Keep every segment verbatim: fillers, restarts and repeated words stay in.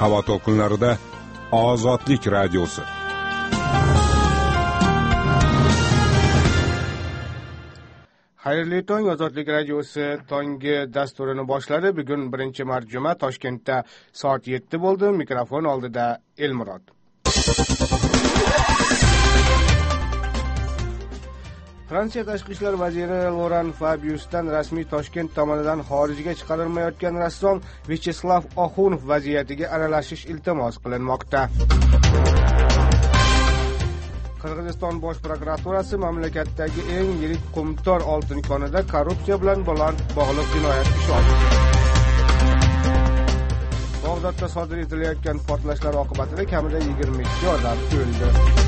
havo to'lqinlarida Ozodlik radiosi. Xayrli tong, Ozodlik radiosi tongi dasturini boshladi. Bugun birinchi mart juma, Toshkentda soat yetti bo'ldi. Mikrofon oldida Elmurod. Fransiya tashqi ishlar vaziri Laurent Fabiusdan rasmiy Toshkent tomonidan xorijga chiqarilmayotgan rassom Vyacheslav Oxunov vaziyatiga aralashish iltimos qilinmoqda. Qirg'iziston bosh prokuraturasi mamlakatdagi eng yirik qumtor oltin konida korrupsiya bilan bog'liq jinoyat ishi ochdi. Bag'dodda sodir etilayotgan portlashlar oqibatida kamida yigirma ikki odam o'ldi.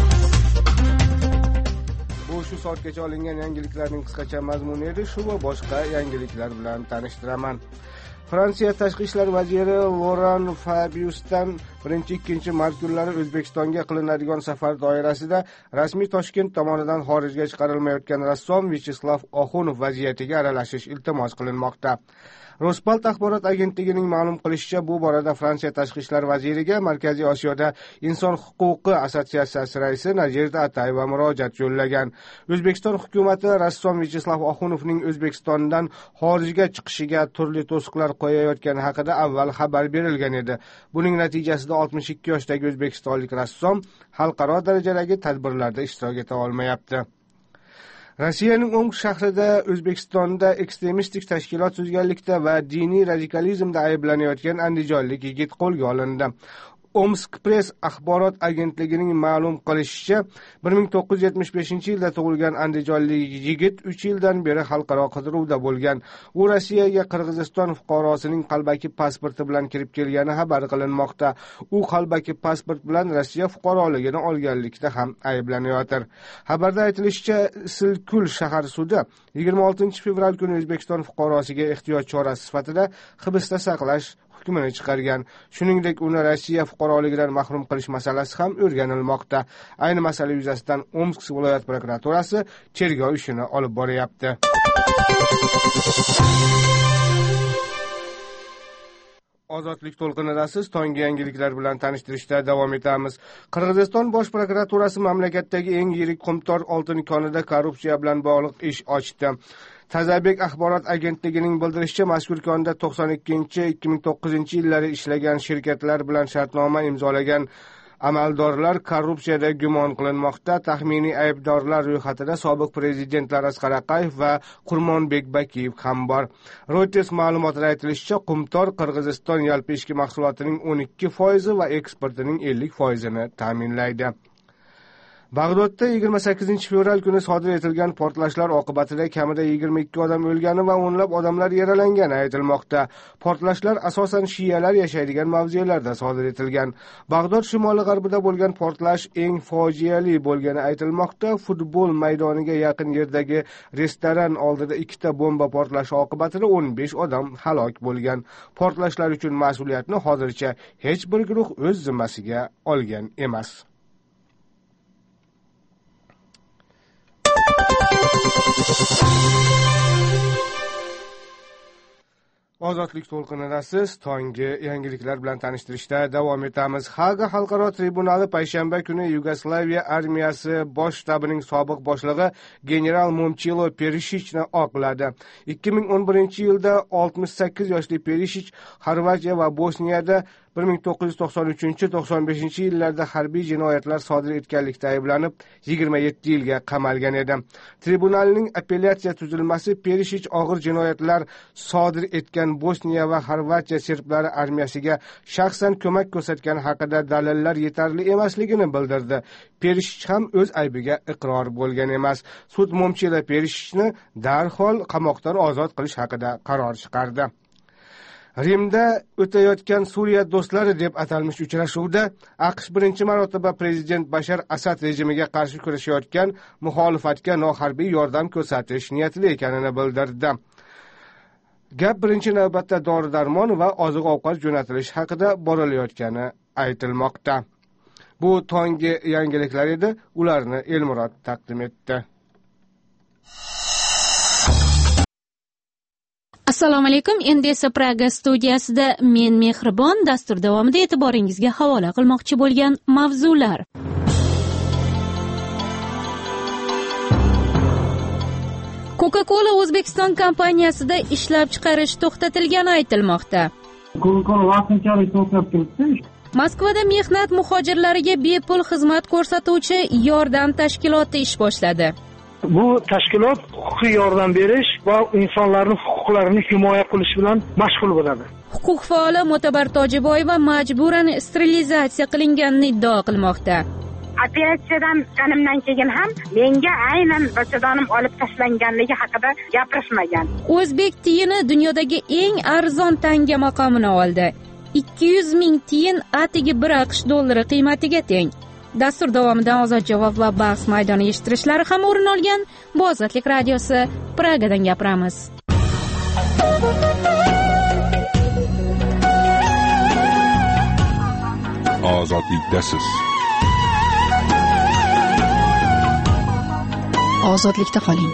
Bu shu soatgacha olingan yangiliklarning qisqacha mazmuni edi. Shu va boshqa yangiliklar bilan tanishtiraman. Fransiya tashqi ishlar vaziri Laurent Fabiusdan birinchi ikkinchi mart kunlari O'zbekistonga qilinadigan safar doirasida rasmiy Toshkent tomonidan xorijga chiqarilmayotgan rassom Vyacheslav Oxunov vaziyatiga aralashish iltimos qilinmoqda. Rospalt axborot agentligining ma'lum qilishicha, bu borada Fransiya tashqi ishlar vaziriga Markaziy Osiyoda inson huquqi assotsiatsiyasi raisi Nadejda Atayeva murojaat yo'llagan. O'zbekiston hukumati rassom Vyacheslav Oxunovning O'zbekistondan xorijga chiqishiga turli to'siqlar qo'yayotgani haqida avval xabar berilgan edi. Buning natijasida oltmish ikki yoshdagi o'zbekistonlik rassom xalqaro darajadagi tadbirlarda ishtirok eta olmayapti. Rossiyaning Omsk shahrida O'zbekistonda ekstremistik tashkilot tuzganlikda va diniy radikalizmda ayblanayotgan andijonlik yigit qo'lga olindi. Omsk Press axborot agentligining ma'lum qilishicha, bir ming to'qqiz yuz yetmish beshinchi yilda tug'ilgan andijonlik yigit uch yildan beri xalqaro qidiruvda bo'lgan. U Rossiyaga Qirg'iziston fuqarosining qalbaki pasporti bilan kirib kelgani xabar qilinmoqda. U qalbaki pasport bilan Rossiya fuqaroligini olganlikda ham ayblanayotir. Xabarda aytilishicha, Silkul shahar sudi yigirma oltinchi fevral kuni O'zbekiston fuqarosiga ehtiyot chorasi sifatida hibsda saqlash hukmini chiqargan. Shuningdek, uni Rossiya fuqaroligidan mahrum qilish masalasi ham o'rganilmoqda. Ayni masala yuzasidan Omsk viloyat prokuraturasi tergov ishini olib boryapti. Ozodlik to'lqinidasiz, tongi yangiliklar bilan tanishtirishda davom etamiz. Qirg'iziston bosh prokuraturasi mamlakatdagi eng yirik qumtor oltin konida korrupsiya bilan bog'liq ish ochdi. Tazabek axborot agentligining bildirishicha, mazkur konda to'qson ikkinchi ikki ming to'qqizinchi yillari ishlagan shirkatlar bilan shartnoma imzolagan amaldorlar korrupsiyada gumon qilinmoqda. Taxminiy aybdorlar ro'yxatida sobiq prezidentlar Asqar Aqayev va Qurmonbek Bakiyev ham bor. Reuters ma'lumotida aytilishicha, qumtor Qirg'iziston yalpi ichki mahsulotining o'n ikki foizi va eksportining ellik foizini ta'minlaydi. Bag'dodda yigirma sakkizinchi fevral kuni sodir etilgan portlashlar oqibatida kamida yigirma ikki odam o'lgani va o'nlab odamlar yaralangani aytilmoqda. Portlashlar asosan shiyalar yashaydigan mavzelarda sodir etilgan. Bag'dod shimoli-g'arbida bo'lgan portlash eng fojiali bo'lgani aytilmoqda. Futbol maydoniga yaqin yerdagi restoran oldida ikkita bomba portlashi oqibatida o'n besh odam halok bo'lgan. Portlashlar uchun mas'uliyatni hozircha hech bir guruh o'z zimmasiga olgan emas. Ozodlik to'lqinidasiz, tongi yangiliklar bilan tanishtirishda davom etamiz. Haga xalqaro tribunali payshanba kuni Yugoslaviya armiyasi bosh shtabining sobiq boshlig'i general Momchilo Perishichni oqladi. ikki ming o'n birinchi yilda oltmish sakkiz yoshli Perishich Xorvatiya va Bosniyada bir ming to'qqiz yuz to'qson uchinchi to'qson beshinchi yillarda harbiy jinoyatlar sodir etganlikda ayblanib yigirma yetti yilga qamalgan edi. Tribunalning apellyatsiya tuzilmasi Perishich og'ir jinoyatlar sodir etgan Bosniya va Xorvatiya serblari armiyasiga shaxsan ko'mak ko'rsatgani haqida dalillar yetarli emasligini bildirdi. Perishich ham o'z aybiga iqror bo'lgan emas. Sud Momchilo Perishichni darhol qamoqdan ozod qilish haqida qaror chiqardi. Rimda o'tayotgan Suriya do'stlari deb atalmish uchrashuvda AQSh birinchi marotaba prezident Bashar Asad rejimiga qarshi kurashayotgan muxolifatga noharbiy yordam ko'rsatish niyatli ekanini bildirdi. Gap birinchi navbatda dori-darmon va oziq-ovqat jo'natilishi haqida borilayotgani aytilmoqda. Bu tongi yangiliklar edi, ularni Elmurod taqdim etdi. Assalomu alaykum. Endi esa Praga studiyasida men Mehribon dastur davomida e'tiboringizga havola qilmoqchi bo'lgan mavzular. Coca-Cola O'zbekiston kompaniyasida ishlab chiqarish to'xtatilgani aytilmoqda. Coca-Cola vaqtinchalik to'xtab turibdi. Moskvada mehnat muhojirlariga bepul xizmat ko'rsatuvchi yordam tashkiloti ish boshladi. Bu tashkilot huquqiy yordam berish va insonlarning huquqlarini himoya qilish bilan mashg'ul bo'ladi. Huquq faoli Mo'tabar Tojiboyeva majburan sterilizatsiya qilinganini iddao qilmoqda. Operatsiyadan chiqqanimdan keyin ham menga aynan bachadonim olib tashlanganligi haqida gapirishmagan. O'zbek tiyini dunyodagi eng arzon tanga maqomini oldi. ikki yuz ming tiyin atigi bir AQSh dollari qiymatiga teng. Dastur davomida ozod javob va bahs maydoni eshittirishlari ham o'rin olgan. Bu Ozodlik radiosi, Pragadan gapiramiz. Ozodlikdasiz. Ozodlikda qoling.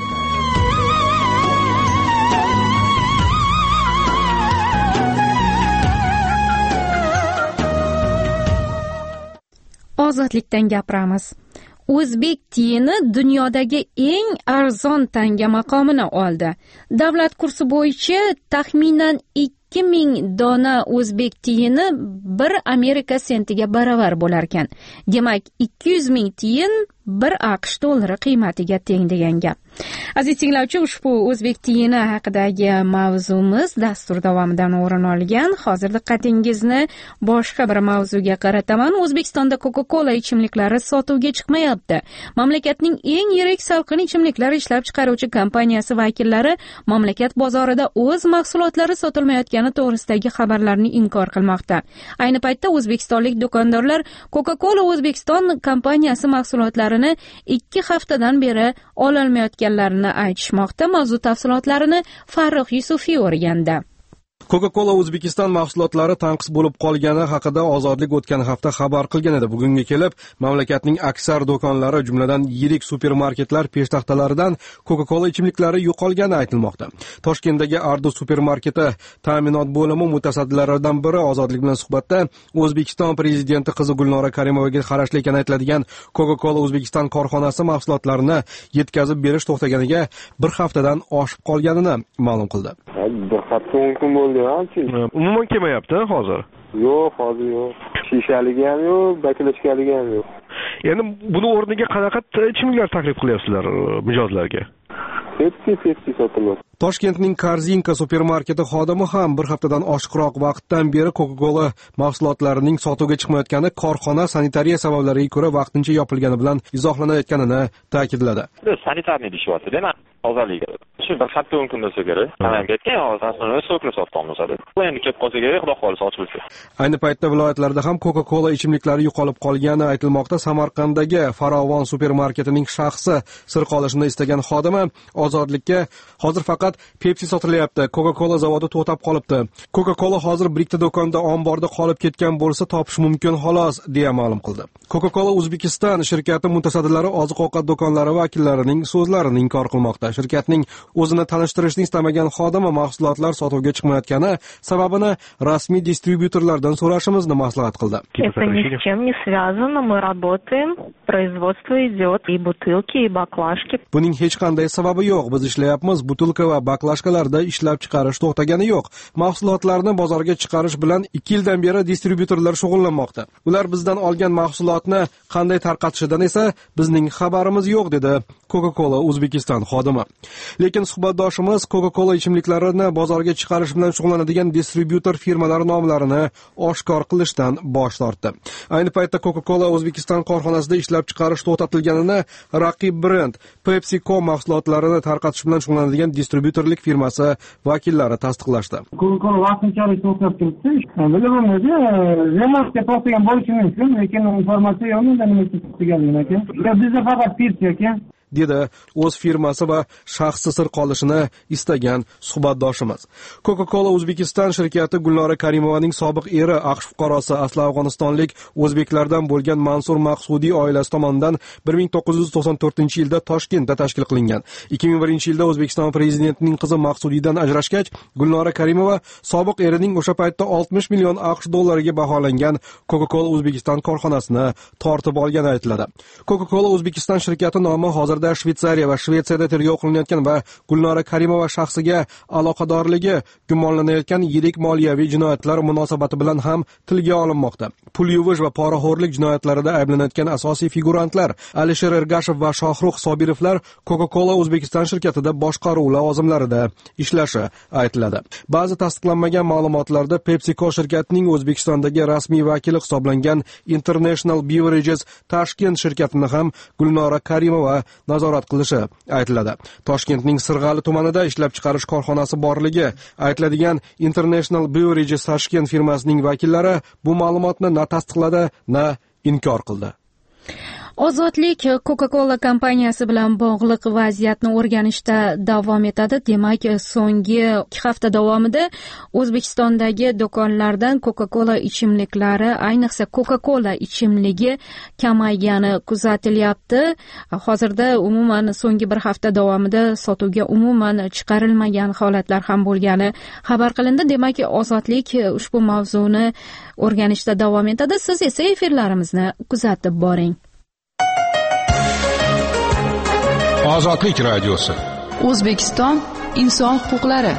Ozodlikdan gapiramiz. O'zbek tiyini dunyodagi eng arzon tanga maqomini oldi. Davlat kursi bo'yicha taxminan ikki ming dona o'zbek tiyini bir Amerika sentiga baravar bo'lar ekan. Demak, ikki yuz ming tiyin bir AQSh dollari qiymatiga teng degan gap. Aziz tinglovchi, ushbu o'zbek tiyini haqidagi mavzumiz dastur davomidan o'rin olgan. Hozir diqqatingizni boshqa bir mavzuga qarataman. O'zbekistonda Coca-Cola ichimliklari sotuvga chiqmayapti. Mamlakatning eng yirik salqin ichimliklar ishlab chiqaruvchi kompaniyasi vakillari mamlakat bozorida o'z mahsulotlari sotilmayotgani to'g'risidagi xabarlarni inkor qilmoqda. Ayni paytda o'zbekistonlik do'kondorlar Coca-Cola O'zbekiston kompaniyasi mahsulotlarini ikki haftadan beri ololmayotganlarini aytishmoqda. Mavzu tafsilotlarini Farruh Yusufiy o'rgandi. Coca-Cola O'zbekiston mahsulotlari tanqis bo'lib qolgani haqida Ozodlik o'tgan hafta xabar qilgan edi. Bugunga kelib, mamlakatning aksar do'konlari, jumladan yirik supermarketlar peshtaxtalaridan Coca-Cola ichimliklari yo'qolgani aytilmoqda. Toshkentdagi Ardo supermarketi ta'minot bo'limi mutasaddilaridan biri Ozodlik bilan suhbatda O'zbekiston prezidenti qizi Gulnora Karimovaga qarashli ekani aytiladigan Coca-Cola O'zbekiston korxonasi mahsulotlarini yetkazib berish to'xtaganiga bir haftadan oshib qolganini ma'lum qildi. Bir hafta mumkin bo'ldi. Umuman kelmayapti hozir. Yo'q, hozir yo'q. Shishaligi ham yo'q, bakilashkaligi ham yo'q. Endi buni o'rniga qanaqa ichimliklar taklif qilyapsizlar mijozlarga? Pepsi, Pepsi sotiladi. Toshkentning Korzinka supermarketi xodimi ham bir haftadan oshiqroq vaqtdan beri Coca-Cola mahsulotlarining sotuvga chiqmayotgani korxona sanitariya sabablariga ko'ra vaqtincha yopilgani bilan izohlanayotganini ta'kidladi. Sanitarniy deyapti, mana hozirlik. Shu bir hafta mumkin bo'lsa kerak. Hamma ketgan, hozir aslida sokni sotganmiz hali. Bu endi kelib qolsa kerak, xudo xolisa ochilsa. Ayni paytda viloyatlarda ham Coca-Cola ichimliklari yo'qolib qolgani aytilmoqda. Samarqanddagi Farovon supermarketining shaxsi sir qolishini istagan xodimi Ozodlikka hozir faqat Pepsi sotilyapti. Coca-Cola zavodi to'xtab qolibdi. Coca-Cola hozir bir ikkita do'konda omborda qolib ketgan bo'lsa topish mumkin xolos, deya ma'lum qildi. Coca-Cola O'zbekiston shirkati mutasaddilari oziq-ovqat do'konlari vakillarining so'zlarini inkor qilmoqda. Shirkatning o'zini tanishtirishni istamagan xodimi mahsulotlar sotuvga chiqmayotgani sababini rasmiy distributorlardan so'rashimizni maslahat qildi. Это ни с чем не связано, мы работаем, производство идет, и бутылки, и баклажки. Buning hech qanday sababi yo'q. Biz ishlayapmiz. Butilka va baklashkalarda ishlab chiqarish to'xtagani yo'q. Mahsulotlarni bozorga chiqarish bilan ikki yildan beri distributorlar shug'ullanmoqda. Ular bizdan olgan mahsulotni qanday tarqatishidan esa bizning xabarimiz yo'q, dedi Coca-Cola O'zbekiston xodimi. Lekin suhbatdoshimiz Coca-Cola ichimliklarini bozorga chiqarish bilan shug'ullanadigan distributor firmalar nomlarini oshkor qilishdan bosh tortdi. Ayni paytda Coca-Cola O'zbekiston korxonasida ishlab chiqarish to'xtatilganini raqib brend PepsiCo mahsulotlarini tarqatish bilan shug'ullanadigan distributorlik firmasi vakillari tasdiqlashdi. Coca-Cola vaqtinchalik to'xtab turibdi. Bilmayman, remontga to'xtagan bo'lishi mumkin, lekin informatsiya yo'q, nima to'xtaganligi aka. Bizda faqat Pepsi aka. dedi o'z firmasi va shaxsi sir qolishini istagan suhbatdoshimiz. Coca-Cola O'zbekiston shirkati Gulnora Karimovaning sobiq eri AQSh fuqarosi asli afg'onistonlik o'zbeklardan bo'lgan Mansur Maqsudiy oilasi tomonidan bir ming to'qqiz yuz to'qson to'rtinchi yilda Toshkentda tashkil qilingan. ikki ming birinchi yilda O'zbekiston prezidentining qizi Maqsudiydan ajrashgach, Gulnora Karimova sobiq erining o'sha paytda oltmish million AQSh dollariga baholangan Coca-Cola O'zbekiston korxonasini tortib olgani aytiladi. Coca-Cola O'zbekiston shirkati nomi hozirda Shveysariya va Shvetsiyada tergov qilinayotgan va Gulnora Karimova shaxsiga aloqadorligi gumonlanayotgan yirik moliyaviy jinoyatlar munosabati bilan ham tilga olinmoqda. Pul yuvish va poraxo'rlik jinoyatlarida ayblanayotgan asosiy figurantlar Alisher Ergashev va Shohruh Sobirovlar Coca-Cola O'zbekiston shirkatida boshqaruv lavozimlarida ishlashi aytiladi. Ba'zi tasdiqlanmagan ma'lumotlarda PepsiCo shirkatining O'zbekistondagi rasmiy vakili hisoblangan International Beverages Tashkent shirkatini ham Gulnora Karimova nazorat qilishi aytiladi. Toshkentning Sirg'ali tumanida ishlab chiqarish korxonasi borligi aytiladigan International Beverages Tashkent firmasining vakillari bu ma'lumotni na tasdiqladi, na inkor qildi. Ozodlik Coca-Cola kompaniyasi bilan bog'liq vaziyatni o'rganishda davom etadi. Demak, so'nggi ikki hafta davomida O'zbekistondagi do'konlardan Coca-Cola ichimliklari, ayniqsa Coca-Cola ichimligi kamaygani kuzatilyapti. Hozirda umuman so'nggi bir hafta davomida sotuvga umuman chiqarilmagan holatlar ham bo'lgani xabar qilindi. Demak, Ozodlik ushbu mavzuni o'rganishda davom etadi. Siz esa efirlarimizni kuzatib boring. Ozodlik radiosi. O'zbekiston inson huquqlari.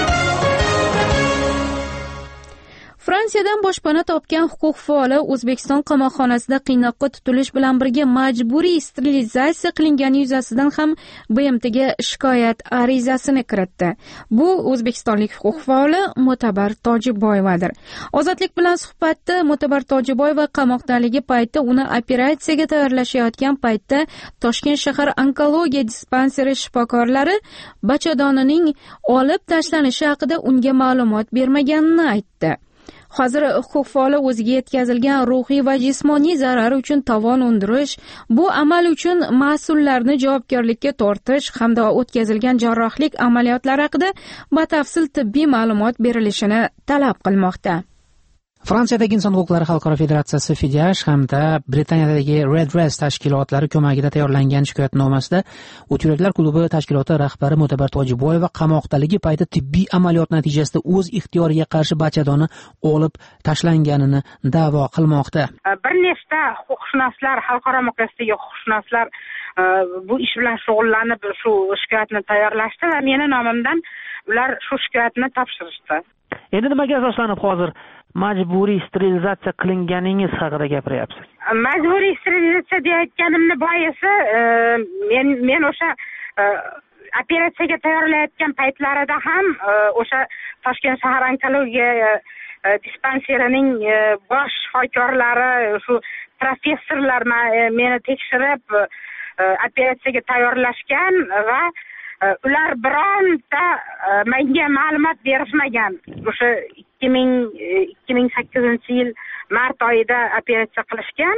Fransiyadan boshpana topgan huquq faoli O'zbekiston qamoqxonasida qiynoqqa tutilish bilan birga majburiy sterilizatsiya qilingani yuzasidan ham B M Tga shikoyat arizasini kiritdi. Bu o'zbekistonlik huquq faoli Mo'tabar Tojiboyevadir. Ozodlik bilan suhbatda Mo'tabar Tojiboyeva qamoqdaligi paytda uni operatsiyaga tayyorlashayotgan paytda Toshkent shahar onkologiya dispanseri shifokorlari bachadonining olib tashlanishi haqida unga ma'lumot bermaganini aytdi. Hozir huquq faoli o'ziga yetkazilgan ruhiy va jismoniy zarar uchun tovon undirish, bu amal uchun mas'ullarni javobgarlikka tortish hamda o'tkazilgan jarrohlik amaliyotlari haqida batafsil tibbiy ma'lumot berilishini talab qilmoqda. Fransiyadagi Inson huquqlari xalqaro federatsiyasi Fidash hamda Britaniyadagi Redress tashkilotlari ko'magida tayyorlangan shikoyatnomasida O't yuraklar klubi tashkiloti rahbari Mo'tabar Tojiboyeva qamoqdaligi payti tibbiy amaliyot natijasida o'z ixtiyoriga qarshi bachadoni olib tashlanganini da'vo qilmoqda. Bir nechta huquqshunoslar, xalqaro miqyosdagi huquqshunoslar bu ish bilan shug'ullanib shu shikoyatni tayyorlashdi va meni nomimdan ular shu shikoyatni topshirishdi. Endi nimaga asoslanib hozir majburiy sterilizatsiya qilinganingiz haqida gapiryapsiz? Majburiy sterilizatsiya deyotganimni boisi men men o'sha operatsiyaga tayyorlayotgan paytlarida ham o'sha Toshkent shahar onkologiya dispanserining bosh shifokorlari, shu professorlar meni tekshirib operatsiyaga tayyorlashgan va ular bironta menga ma'lumot berishmagan. O'sha ikki ming sakkizinchi yil mart oyida operatsiya qilishgan.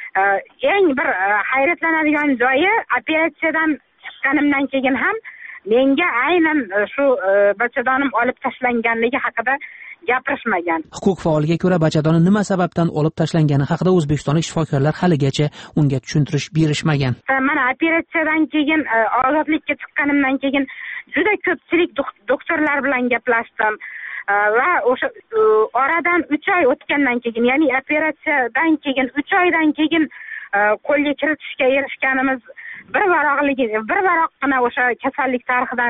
Eng bir hayratlanadigan joyi, operatsiyadan chiqqanimdan keyin ham menga aynan shu bachadonim olib tashlanganligi haqida gapirishmagan. Huquq faoliga ko'ra bachadoni nima sababdan olib tashlangani haqida o'zbekistonlik shifokorlar haligacha unga tushuntirish berishmagan. Mana operatsiyadan keyin, ozodlikka chiqqanimdan keyin juda ko'pchilik doktorlar bilan gaplashdim va o'sha oradan uch oy o'tgandan keyin, ya'ni operatsiyadan keyin uch oydan keyin qo'lga kiritishga erishganimiz bir varoqligi, bir varoqqina o'sha kasallik tarixidan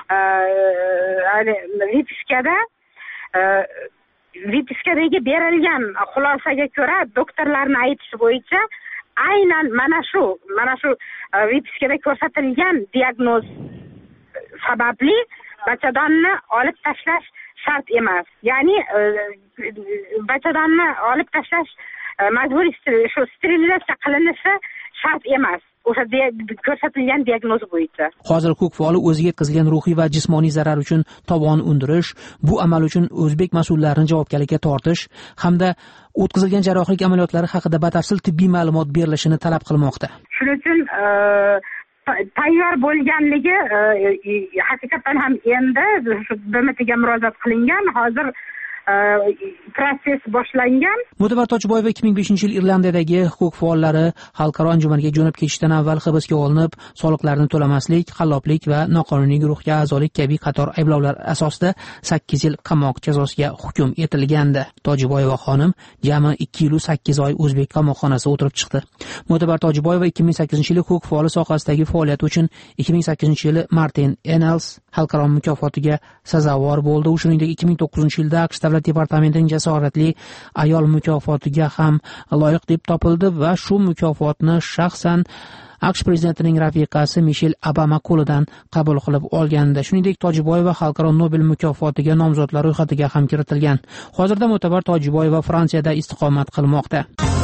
vipiskada vipiskadagi berilgan xulosaga ko'ra, doktorlarning aytishi bo'yicha aynan mana shu mana shu vipiskada ko'rsatilgan diagnoz sababli bachadonni olib tashlash shart emas. Ya'ni bachadonni olib tashlash majburiy shu sterilizatsiya qilinishi shart emas. O'sha ko'rsatilgan diagnoz bo'yicha. Hozir huquq faoli o'ziga yetkazilgan ruhiy va jismoniy zarar uchun tovon undirish, bu amal uchun o'zbek mas'ullarini javobgarlikka tortish hamda o'tkazilgan jarrohlik amaliyotlari haqida batafsil tibbiy ma'lumot berilishini talab qilmoqda. Shuning uchun tayyor bo'lganligi haqiqatan ham endi B M Tga murojaat qilingan, hozir proses boshlangan. Mo'tabar Tojiboyeva ikki ming beshinchi yil Irlandiyadagi huquq faollari xalqaro anjumanga jo'nab ketishdan avval hibsga olinib, soliqlarni to'lamaslik, qalloblik va noqonuniy guruhga a'zolik kabi qator ayblovlar asosida sakkiz yil qamoq jazosiga hukm etilgandi. Tojiboyeva xonim jami ikki yil sakkiz oy o'zbek qamoqxonasida o'tirib chiqdi. Mo'tabar Tojiboyeva ikki ming sakkizinchi yil huquq faoli sohasidagi faoliyati uchun ikki ming sakkizinchi yil Martin Ennals xalqaro mukofotiga sazovor bo'ldi. U shuningdek ikki ming to'qqizinchi yilda AQSh davlat departamentining jasoratli ayol mukofotiga ham loyiq deb topildi va shu mukofotni shaxsan AQSh prezidentining rafiqasi Mishel Obama qo'lidan qabul qilib olgandi. Shuningdek, Tojiboyeva xalqaro Nobel mukofotiga nomzodlar ro'yxatiga ham kiritilgan. Hozirda Mo'tabar Tojiboyeva Fransiyada istiqomat qilmoqda.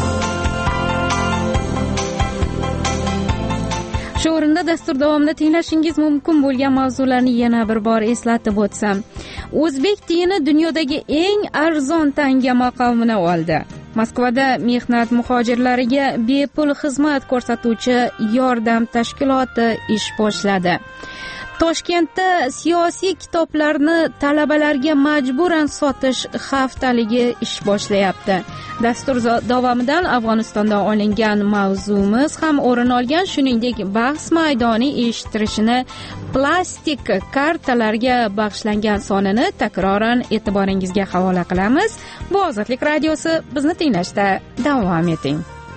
Shu o'rinda dastur davomida tinglashingiz mumkin bo'lgan mavzularni yana bir bor eslatib o'tsam. O'zbek tiyini dunyodagi eng arzon tanga maqomini oldi. Moskvada mehnat muhojirlariga bepul xizmat ko'rsatuvchi yordam tashkiloti ish boshladi. Toshkentda siyosiy kitoblarni talabalarga majburan sotish haftaligi ish boshlayapti. Dastur davomidan Afg'onistondan olingan mavzumiz ham o'rin olgan, shuningdek bahs maydoni eshittirishini plastik kartalarga bag'ishlangan sonini takroran e'tiboringizga havola qilamiz. Bu Ozodlik radiosi, bizni tinglashda davom eting.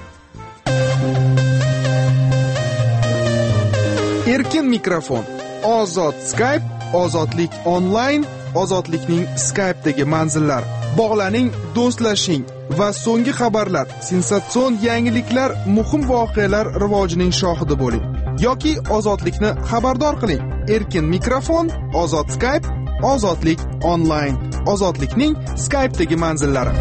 Erkin mikrofon, ozod Skype, ozodlik onlayn, ozodlikning Skype'dagi manzillari. Bog'laning, do'stlashing va so'nggi xabarlar, sensatsion yangiliklar, muhim voqealar rivojining shohidi bo'ling yoki ozodlikni xabardor qiling. Erkin mikrofon, ozod Skype, ozodlik onlayn, ozodlikning Skype'dagi manzillari.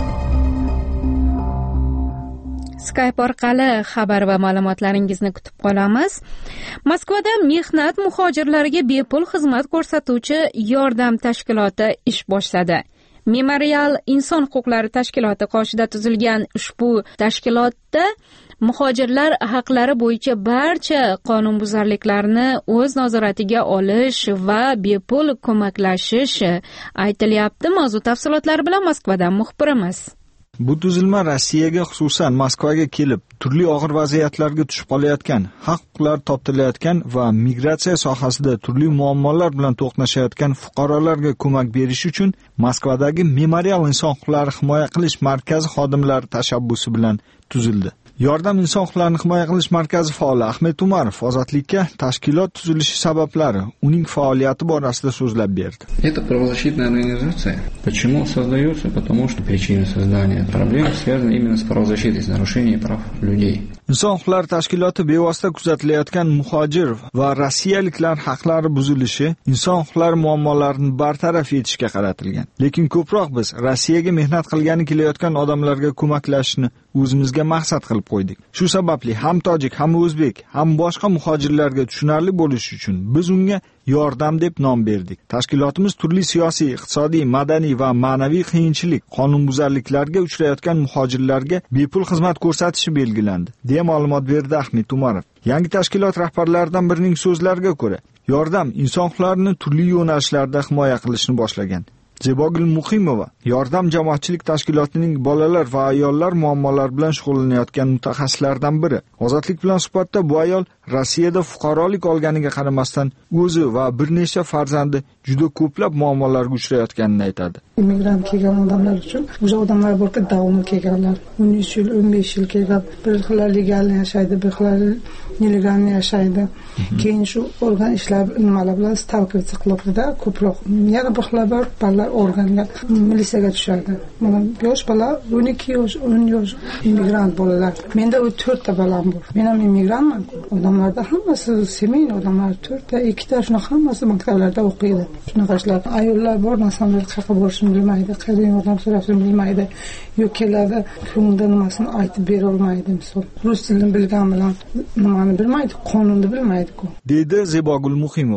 Skype orqali xabar va ma'lumotlaringizni kutib qolamiz. Moskvada mehnat muhojirlariga bepul xizmat ko'rsatuvchi yordam tashkiloti ish boshladi. Memorial inson huquqlari tashkiloti qoshida tuzilgan ushbu tashkilotda muhojirlar haqlari bo'yicha barcha qonunbuzarliklarni o'z nazoratiga olish va bepul ko'maklashish aytilyapti. Mavzu tafsilotlari bilan Moskvadan muxbirimiz. Bu tuzilma Rossiyaga, xususan Moskvaga kelib, turli og'ir vaziyatlarga tushib qolayotgan, haq-huquqlar toptilayotgan va migratsiya sohasida turli muammolar bilan to'qnashayotgan fuqarolarga ko'mak berish uchun Moskvadagi Memorial inson huquqlarini himoya qilish markazi xodimlari tashabbusi bilan tuzildi. Yordam inson huquqlarini himoya qilish markazi faoli Ahmed Umarov Ozodlikka tashkilot tuzilishi sabablari, uning faoliyati borasida so'zlab berdi. Это правозащитная организация. Почему создается? Потому что причина создания проблем связана именно с правозащитой, с нарушением прав людей. Inson huquqlari tashkiloti bevosita kuzatilayotgan muhojir va rossiyaliklar haqlari buzilishi, inson huquqlari muammolarini bartaraf etishga qaratilgan. Lekin ko'proq biz Rossiyaga mehnat qilgani kelayotgan odamlarga ko'maklashishni o'zimizga maqsad qilib qo'ydik. Shu sababli ham tojik, ham o'zbek, ham boshqa muhojirlarga tushunarli bo'lishi uchun biz unga yordam deb nom berdik. Tashkilotimiz turli siyosiy, iqtisodiy, madaniy va ma'naviy qiyinchilik, qonunbuzarliklarga uchrayotgan muhojirlarga bepul xizmat ko'rsatishi belgilandi, deya ma'lumot berdi Ahmed Umarov. Yangi tashkilot rahbarlaridan birining so'zlariga ko'ra, yordam inson huquqlarini turli yo'nalishlarda himoya qilishni boshlagan. Zebogul Muqimova yordam jamoatchilik tashkilotining bolalar va ayollar muammolari bilan shug'ullanayotgan mutaxassislardan biri. Ozodlik bilan suhbatda bu ayol Rossiyada fuqarolik olganiga qaramasdan o'zi va bir nechta farzandi juda ko'plab muammolarga uchrayotganini aytadi. Immigrant kelgan odamlar uchun o'sha odamlar borki davomli kelganlar, o'n uch yil, o'n besh yil kelgan, bir xil legal yashaydi, bir xil nelegal yashaydi. Keyin shu organ ishlar nimalar bilan stalkirsa qilibdi-da, ko'proq yana bir xil bor, bolalar organga militsiyaga tushadi. Mana yosh bola o'n ikki yosh, o'n yosh immigrant bolalar. Menda u to'rtta bolam bor. Men ham immigrantman. Odamlarda hammasi semey odamlar, to'rtta, ikkita shuna hammasi maktablarda o'qiydi. Shunaqalar ayollar bor, nasamlar qayerga borishni bilmaydi, qayerdan yordam so'rashni bilmaydi, yo'q keladi, ko'ngilda nimasini aytib bera olmaydi, misol. Rus tilini bilgan bilan nimani bilmaydi, qonunni bilmaydi-ku. Dedi Zebogul Muqimova.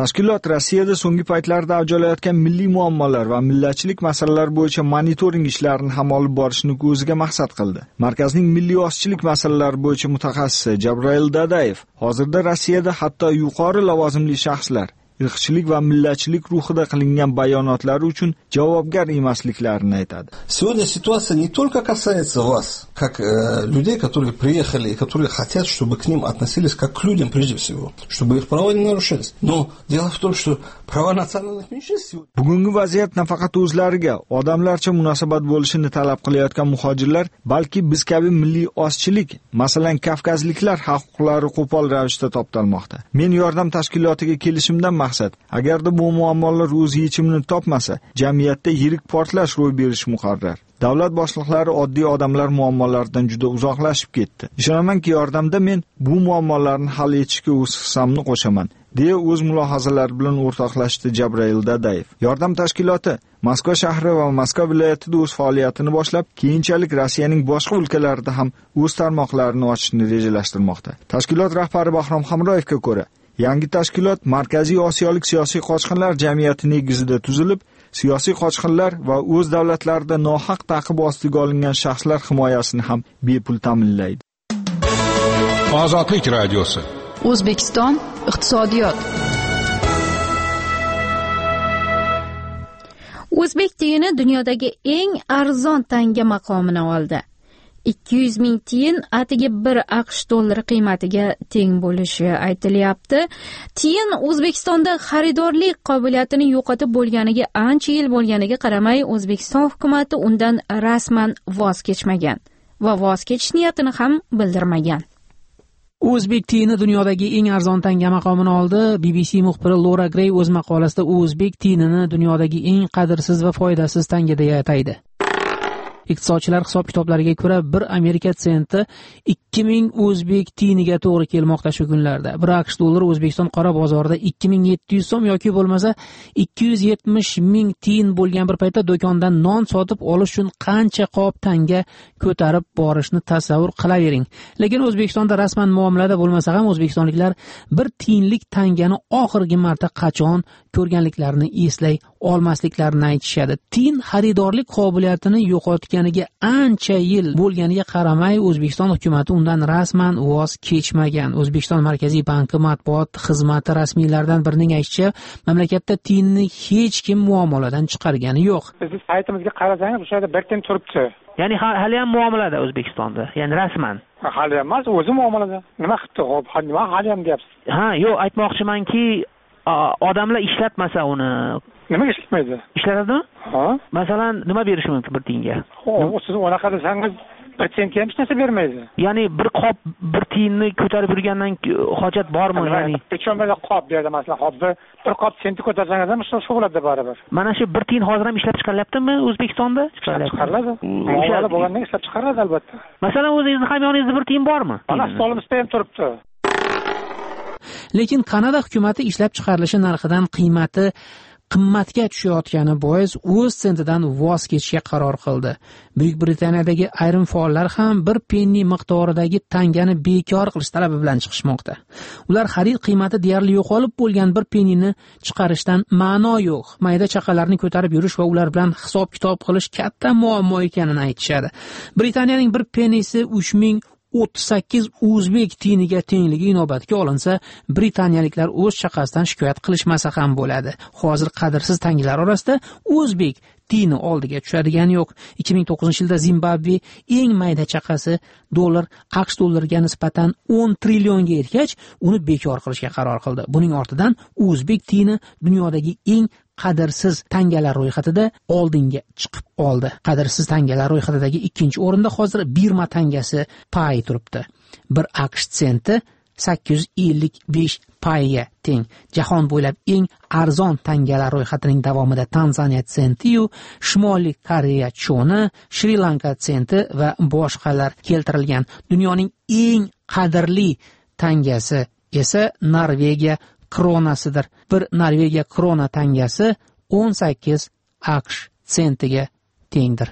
Tashkilot Rossiyada so'nggi paytlarda avj olayotgan milliy muammolar va millatchilik masalalari bo'yicha monitoring ishlarini ham olib borishni o'ziga maqsad qildi. Markazning milliy ozchilik masalalari bo'yicha mutaxassisi Jabrail Dadayev hozirda Rossiyada hatto yuqori lavozimli shaxslar irqchilik va millatchilik ruhida qilingan bayonotlari uchun javobgar emasliklarini aytadi. Сегодня ситуация не только касается вас, как э, людей, которые приехали и которые хотят, чтобы к ним относились как к людям прежде всего, чтобы их права не нарушались. Но дело в том, что права национальных меньшинств... Bugungi vaziyat nafaqat o'zlariga odamlarcha munosabat bo'lishini talab qilayotgan muhojirlar, balki biz kabi milliy ozchilik, masalan kavkazliklar huquqlari qo'pol ravishda toptalmoqda. Men yordam tashkilotiga kelishimdan maqsad, agarda bu muammolar o'z yechimini topmasa, jamiyatda yirik portlash ro'y berishi muqarrar. Davlat boshliqlari oddiy odamlar muammolaridan juda uzoqlashib ketdi. Ishonamanki, yordamda men bu muammolarni hal etishga o'z hissamni qo'shaman, deya o'z mulohazalari bilan o'rtoqlashdi Jabrail Dadayev. Yordam tashkiloti Moskva shahri va Moskva viloyatida o'z faoliyatini boshlab, keyinchalik Rossiyaning boshqa o'lkalarida ham o'z tarmoqlarini ochishni rejalashtirmoqda. Tashkilot rahbari Bahrom Hamroyevga ko'ra, yangi tashkilot Markaziy Osiyolik siyosiy qochqinlar jamiyati negizida tuzilib, siyosiy qochqinlar va o'z davlatlarida nohaq ta'qib ostiga olingan shaxslar himoyasini ham bepul ta'minlaydi. Ozodlik radiosi. O'zbekiston iqtisodiyot. O'zbek tiyini dunyodagi eng arzon tanga maqomini oldi. ikki yuz ming tiyin atigi bir AQSh dollari qiymatiga teng bo'lishi aytilyapti. Tiyin O'zbekistonda xaridorlik qobiliyatini yo'qotib bo'lganiga ancha yil bo'lganiga qaramay, O'zbekiston hukumatı undan rasman voz kechmagan va voz kechish niyatini ham bildirmagan. O'zbek tiyini dunyodagi eng arzon tanga maqomini oldi. B B C muxbiri Laura Gray o'z maqolasida O'zbek tiyinini dunyodagi eng qadrsiz va foydasiz tanga deya ataydi. Iqtisodchilar hisob kitoblariga ko'ra bir Amerika senti ikki ming o'zbek tiyiniga to'g'ri kelmoqda shu kunlarda. Bir AQSh dollari O'zbekiston qora bozorida ikki ming yetti yuz so'm yoki bo'lmasa ikki yuz yetmish ming tiyin bo'lgan bir paytda do'kondan non sotib olish uchun qancha qop tanga ko'tarib borishni tasavvur qilavering. Lekin O'zbekistonda rasman muomalada bo'lmasa ham o'zbekistonliklar bir tiyinlik tangani oxirgi marta qachon ko'rganliklarini eslay olmasliklarini aytishadi. Tiyin xaridorlik qobiliyatini yo'qotganiga ancha yil bo'lganiga qaramay, O'zbekiston hukumatı undan rasman voz kechmagan. O'zbekiston Markaziy banki matbuot xizmati rasmiylaridan birining aytishicha, mamlakatda tiyinni hech kim muomaladan chiqargani yo'q. Siz saytimizga qarasangiz, o'sha yerda bir tiyin turibdi. Ya'ni hali ham muomalada O'zbekistonda, ya'ni rasman. Hali ham emas, o'zi muomalada. Nima qildi? Xo'p, nima hali ham deyapsiz? Ha, yo'q, aytmoqchimanki, odamlar ishlatmasa uni. Nimaga ishlatmaydi? Ishlatadimi? Ha? Masalan, nima berishi mumkin bir tiyinga? Xo'p, siz unaqa desangiz, bir tiyinga hech narsa bermaydi. Ya'ni bir qop bir tiyinni ko'tarib yurgandan hojat bormi? Ya'ni hech bo'lmasa qop berdi, masalan, hop bir bir qop senti ko'tarsangiz ham shu shug'ulada baribir. Mana shu bir tiyin hozir ham ishlab chiqarilyaptimi O'zbekistonda? Chiqariladi. Muomala bo'lgandan ishlab chiqariladi albatta. Masalan, o'zingizni ham yoningizda bir tiyin bormi? Mana stolimizda ham turibdi. Lekin Kanada hukumati ishlab chiqarilishi narxidan qiymati qimmatga tushayotgani bois o'z sentidan voz kechishga qaror qildi. Buyuk Britaniyadagi ayrim faollar ham bir penni miqdoridagi tangani bekor qilish talabi bilan chiqishmoqda. Ular xarid qiymati deyarli yo'qolib bo'lgan bir pennini chiqarishdan ma'no yo'q. Mayda chaqalarni ko'tarib yurish va ular bilan hisob-kitob qilish katta muammo ekanini aytishadi. Britaniyaning bir pennisi uch ming o'ttiz sakkiz o'zbek tiyiniga tengligi inobatga olinsa, britaniyaliklar o'z chaqasidan shikoyat qilishmasa ham bo'ladi. Hozir qadrsiz tangalar orasida o'zbek tiyini oldiga tushadigani yo'q. ikki ming to'qqizinchi yilda Zimbabve eng mayda chaqasi dollar AQSh dollariga nisbatan o'n trillionga ergach, uni bekor qilishga qaror qildi. Buning ortidan o'zbek tiyini dunyodagi eng qadrsiz tangalar ro'yxatida oldinga chiqib oldi. Qadrsiz tangalar ro'yxatidagi ikkinchi o'rinda hozir Birma tangasi pay turibdi. Bir AQSh senti sakkiz yuz ellik besh payga teng. Jahon bo'ylab eng arzon tangalar ro'yxatining davomida Tanzaniya senti-yu, Shimoliy Koreya choni, Shri Lanka senti va boshqalar keltirilgan. Dunyoning eng qadrli tangasi esa Norvegiya kronasidir. Bir Norvegiya krona tangasi o'n sakkiz AQSh sentiga tengdir.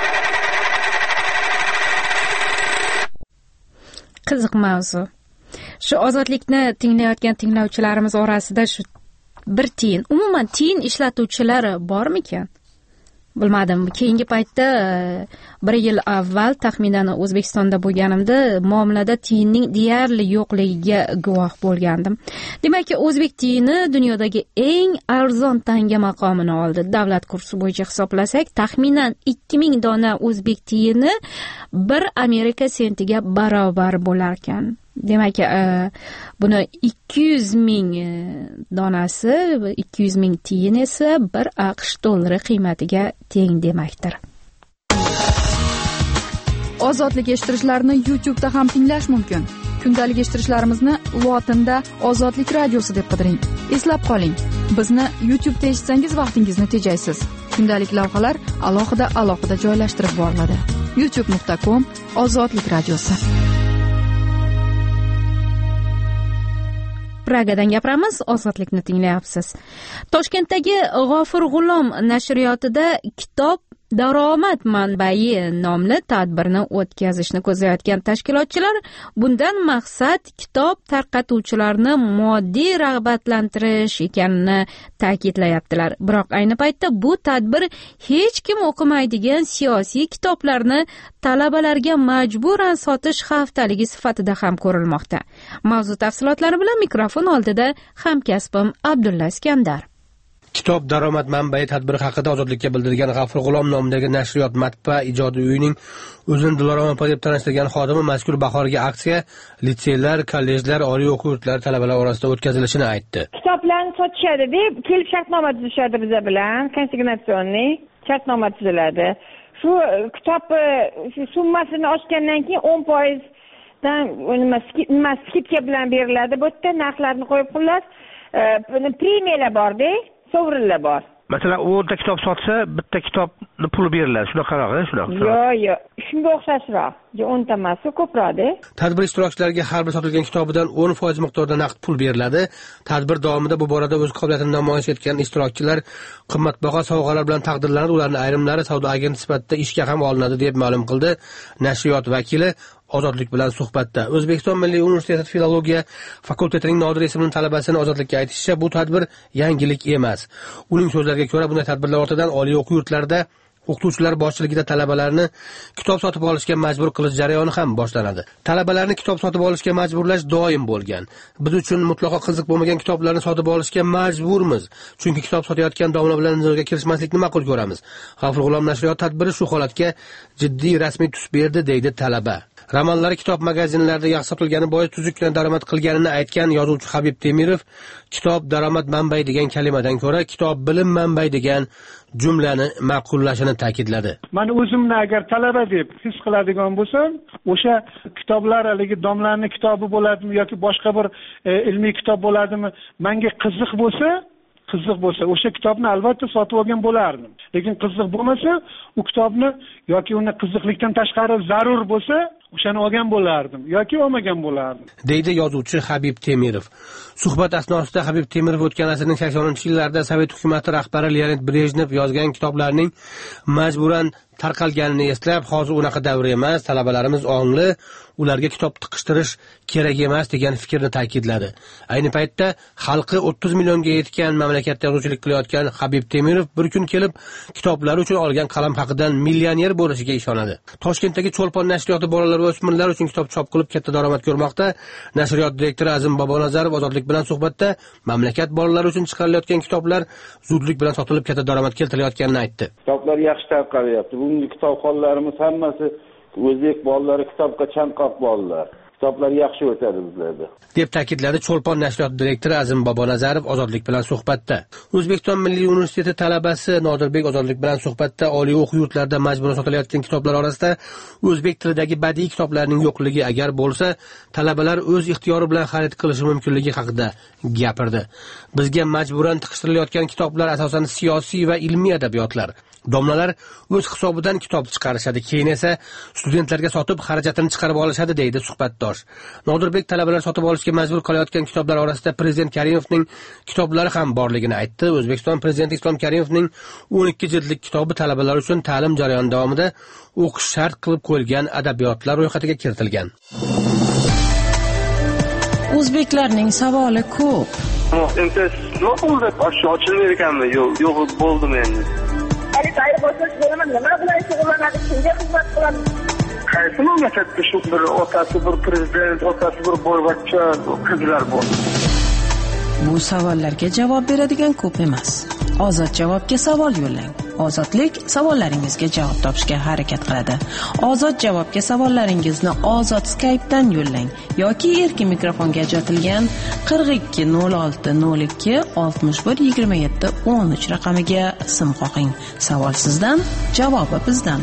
Qiziq mavzu. shu ozodlikni tinglayotgan tinglovchilarimiz orasida shu bir tiyin, umuman tiyin ishlatuvchilar bormikan? Bilmadim. Keyingi paytda bir yil avval taxminan O'zbekistonda bo'lganimda muomalada tiyinning deyarli yo'qligiga guvoh bo'lgandim. Demak, o'zbek tiyini dunyodagi eng arzon tanga maqomini oldi. Davlat kursi bo'yicha hisoblasak, taxminan ikki ming dona o'zbek tiyini bir Amerika sentiga barobar bo'lar ekan. Demak, buni ikki yuz ming donasi, ikki yuz ming tiyin esa bir AQSh dollari qiymatiga teng demakdir. Ozodlik eshittirishlarni YouTube da ham tinglash mumkin. Kundalik eshittirishlarimizni lotinda Ozodlik radiosi deb qidiring. Eslab qoling, bizni YouTube da eshitsangiz vaqtingizni tejaysiz. Kundalik lavhalar alohida alohida joylashtirib boriladi. youtube nuqta com Ozodlik radiosi. Pragadan gapiramiz, ozodlikni tinglayapsiz. Toshkentdagi G'ofur G'ulom nashriyotida kitob daromad manbai nomli tadbirni o'tkazishni ko'zlayotgan tashkilotchilar bundan maqsad kitob tarqatuvchilarni moddiy rag'batlantirish ekanini ta'kidlayaptilar. Biroq ayni paytda bu tadbir hech kim o'qimaydigan siyosiy kitoblarni talabalarga majburan sotish haftaligi sifatida ham ko'rilmoqda. Mavzu tafsilotlari bilan mikrofon oldida hamkasbim Abdulla Iskandar. Kitob daromad manbai tadbiri haqida Ozodlikka bildirgan G'afur G'ulom nomidagi nashriyot matbaa ijodiy uyining o'zini Dilorom opa deb tanishtirgan xodimi mazkur bahorgi aksiya litseylar, kollejlar, oliy o'quv yurtlari talabalar orasida o'tkazilishini aytdi. Kitoblarni sotishadi deb kelib shartnoma tuzishadi biza bilan, konsignatsionniy shartnoma tuziladi. Shu kitob summasini ochgandan keyin o'n foiz dan nima skidka bilan beriladi. Bu yerda narxlarni qo'yib xullas, premiyalar bor-da. Sovrinlar bor. Masalan, o'nta kitob sotsa, bitta kitobni puli beriladi. Shunaqaroq-da, shunaqa. Yo'q, yo'q. Shunga o'xshashroq. o'nta emas, ko'proq-da. Tadbir ishtirokchilariga har bir sotilgan kitobidan o'n foiz miqdorda naqd pul beriladi. Tadbir davomida bu borada o'z qobiliyatini namoyish etgan ishtirokchilar qimmatbaho sovg'alar bilan taqdirlanadi. Ularning ayrimlari savdo agenti sifatida ishga ham olinadi deb ma'lum qildi nashriyot vakili Ozodlik bilan suhbatda. O'zbekiston Milliy universiteti filologiya fakultetining Nodir ismli talabasini Ozodlikka aytishicha, bu tadbir yangilik emas. Uning so'zlariga ko'ra, bunday tadbirlar ortidan oliy o'quv yurtlarida o'qituvchilar boshchiligida talabalarni kitob sotib olishga majbur qilish jarayoni ham boshlanadi. Talabalarni kitob sotib olishga majburlash doim bo'lgan. Biz uchun mutlaqo qiziq bo'lmagan kitoblarni sotib olishga majburmiz. Chunki kitob sotayotgan domla bilan nizoga kirishmaslikni ma'qul ko'ramiz. G'afur G'ulom nashriyot tadbiri shu holatga jiddiy rasmiy tus berdi, deydi talaba. Romanlari kitob magazinlarida yaxshi sotilgani bois tuzukkina daromad qilganini aytgan yozuvchi Habib Temirov kitob daromad manbai degan kalimadan ko'ra kitob bilim manbai degan jumlani ma'qullashini ta'kidladi. Men o'zimni agar talaba deb his qiladigan bo'lsam, o'sha kitoblar haligi domlarning kitobi bo'ladimi yoki boshqa bir e, ilmiy kitob bo'ladimi, menga qiziq bo'lsa, qiziq bo'lsa, o'sha kitobni albatta sotib olgan bo'lardim. Lekin qiziq bo'lmasa, u kitobni yoki uni qiziqlikdan tashqari zarur bo'lsa, o'shani olgan bo'lardim yoki olmagan bo'lardim, deydi yozuvchi Habib Temirov. Suhbat asnosida Habib Temirov o'tgan asrning saksoninchi yillarida Sovet hukumati rahbari Leonid Brejnev yozgan kitoblarning majburan tarqalganini eslab, hozir unaqa davr emas, talabalarimiz ongli, ularga kitob tiqishtirish kerak emas degan fikrni ta'kidladi. Ayni paytda xalqi o'ttiz millionga yetgan mamlakatda yozuvchilik qilayotgan Habib Temirov bir kun kelib kitoblari uchun olgan qalam haqidan millioner bo'lishiga ishonadi. Toshkentdagi Cho'lpon nashriyoti bolalar va o'smirlar uchun kitob chop qilib katta daromad ko'rmoqda. Nashriyot direktori Azim Bobonazarov Ozodlik bilan suhbatda mamlakat bolalari uchun chiqarilayotgan kitoblar zudlik bilan sotilib katta daromad keltirayotganini aytdi. Kitoblar yaxshi tarqalyapti. Bugungi kitobxonlarimiz hammasi o'zbek bolalari kitobga chanqoq bolalar. Kitoblar yaxshi o'tadi bizlarda, deb ta'kidladi Cho'lpon nashriyoti direktori Azim Bobonazarov Ozodlik bilan suhbatda. O'zbekiston Milliy universiteti talabasi Nodirbek Ozodlik bilan suhbatda oliy o'quv yurtlarida majburan sotilayotgan kitoblar orasida o'zbek tilidagi badiiy kitoblarning yo'qligi agar bo'lsa, talabalar o'z ixtiyori bilan xarid qilishi mumkinligi haqida gapirdi. Bizga majburan tiqishtirilayotgan kitoblar asosan siyosiy va ilmiy adabiyotlar. Domlalar o'z hisobidan kitob chiqarishadi, keyin esa studentlarga sotib xarajatini chiqarib olishadi, deydi suhbatdosh. Nodirbek talabalar sotib olishga majbur qilayotgan kitoblar orasida Prezident Karimovning kitoblari ham borligini aytdi. O'zbekiston Prezidenti Islom Karimovning o'n ikki jildlik kitobi talabalar uchun ta'lim jarayoni davomida o'qish shart qilib qo'yilgan adabiyotlar ro'yxatiga kiritilgan. O'zbeklarning savoli ko'p. Endi nima bo'ldi? Ochilmaydi ekanmi? Yo'q, yo'q bo'ldimi endi? Hali tayyor bo'lsangiz bo'laman. Nima bilan shug'ullanadi? Kimga xizmat qiladi? Qaysi mamlakatda shu bir otasi bir prezident, otasi bir boyvachcha qizlar bor? Bu savollarga javob beradigan ko'p emas. Ozod javobga savol yo'llang. Ozodlik savollaringizga javob topishga harakat qiladi. Ozod javobga savollaringizni Ozod Skype'dan yo'llang yoki erkin mikrofonga ajratilgan qirq ikki nol olti nol ikki oltmish bir yigirma yetti o'n uch raqamiga sim qo'ying. Savol sizdan, javobi bizdan.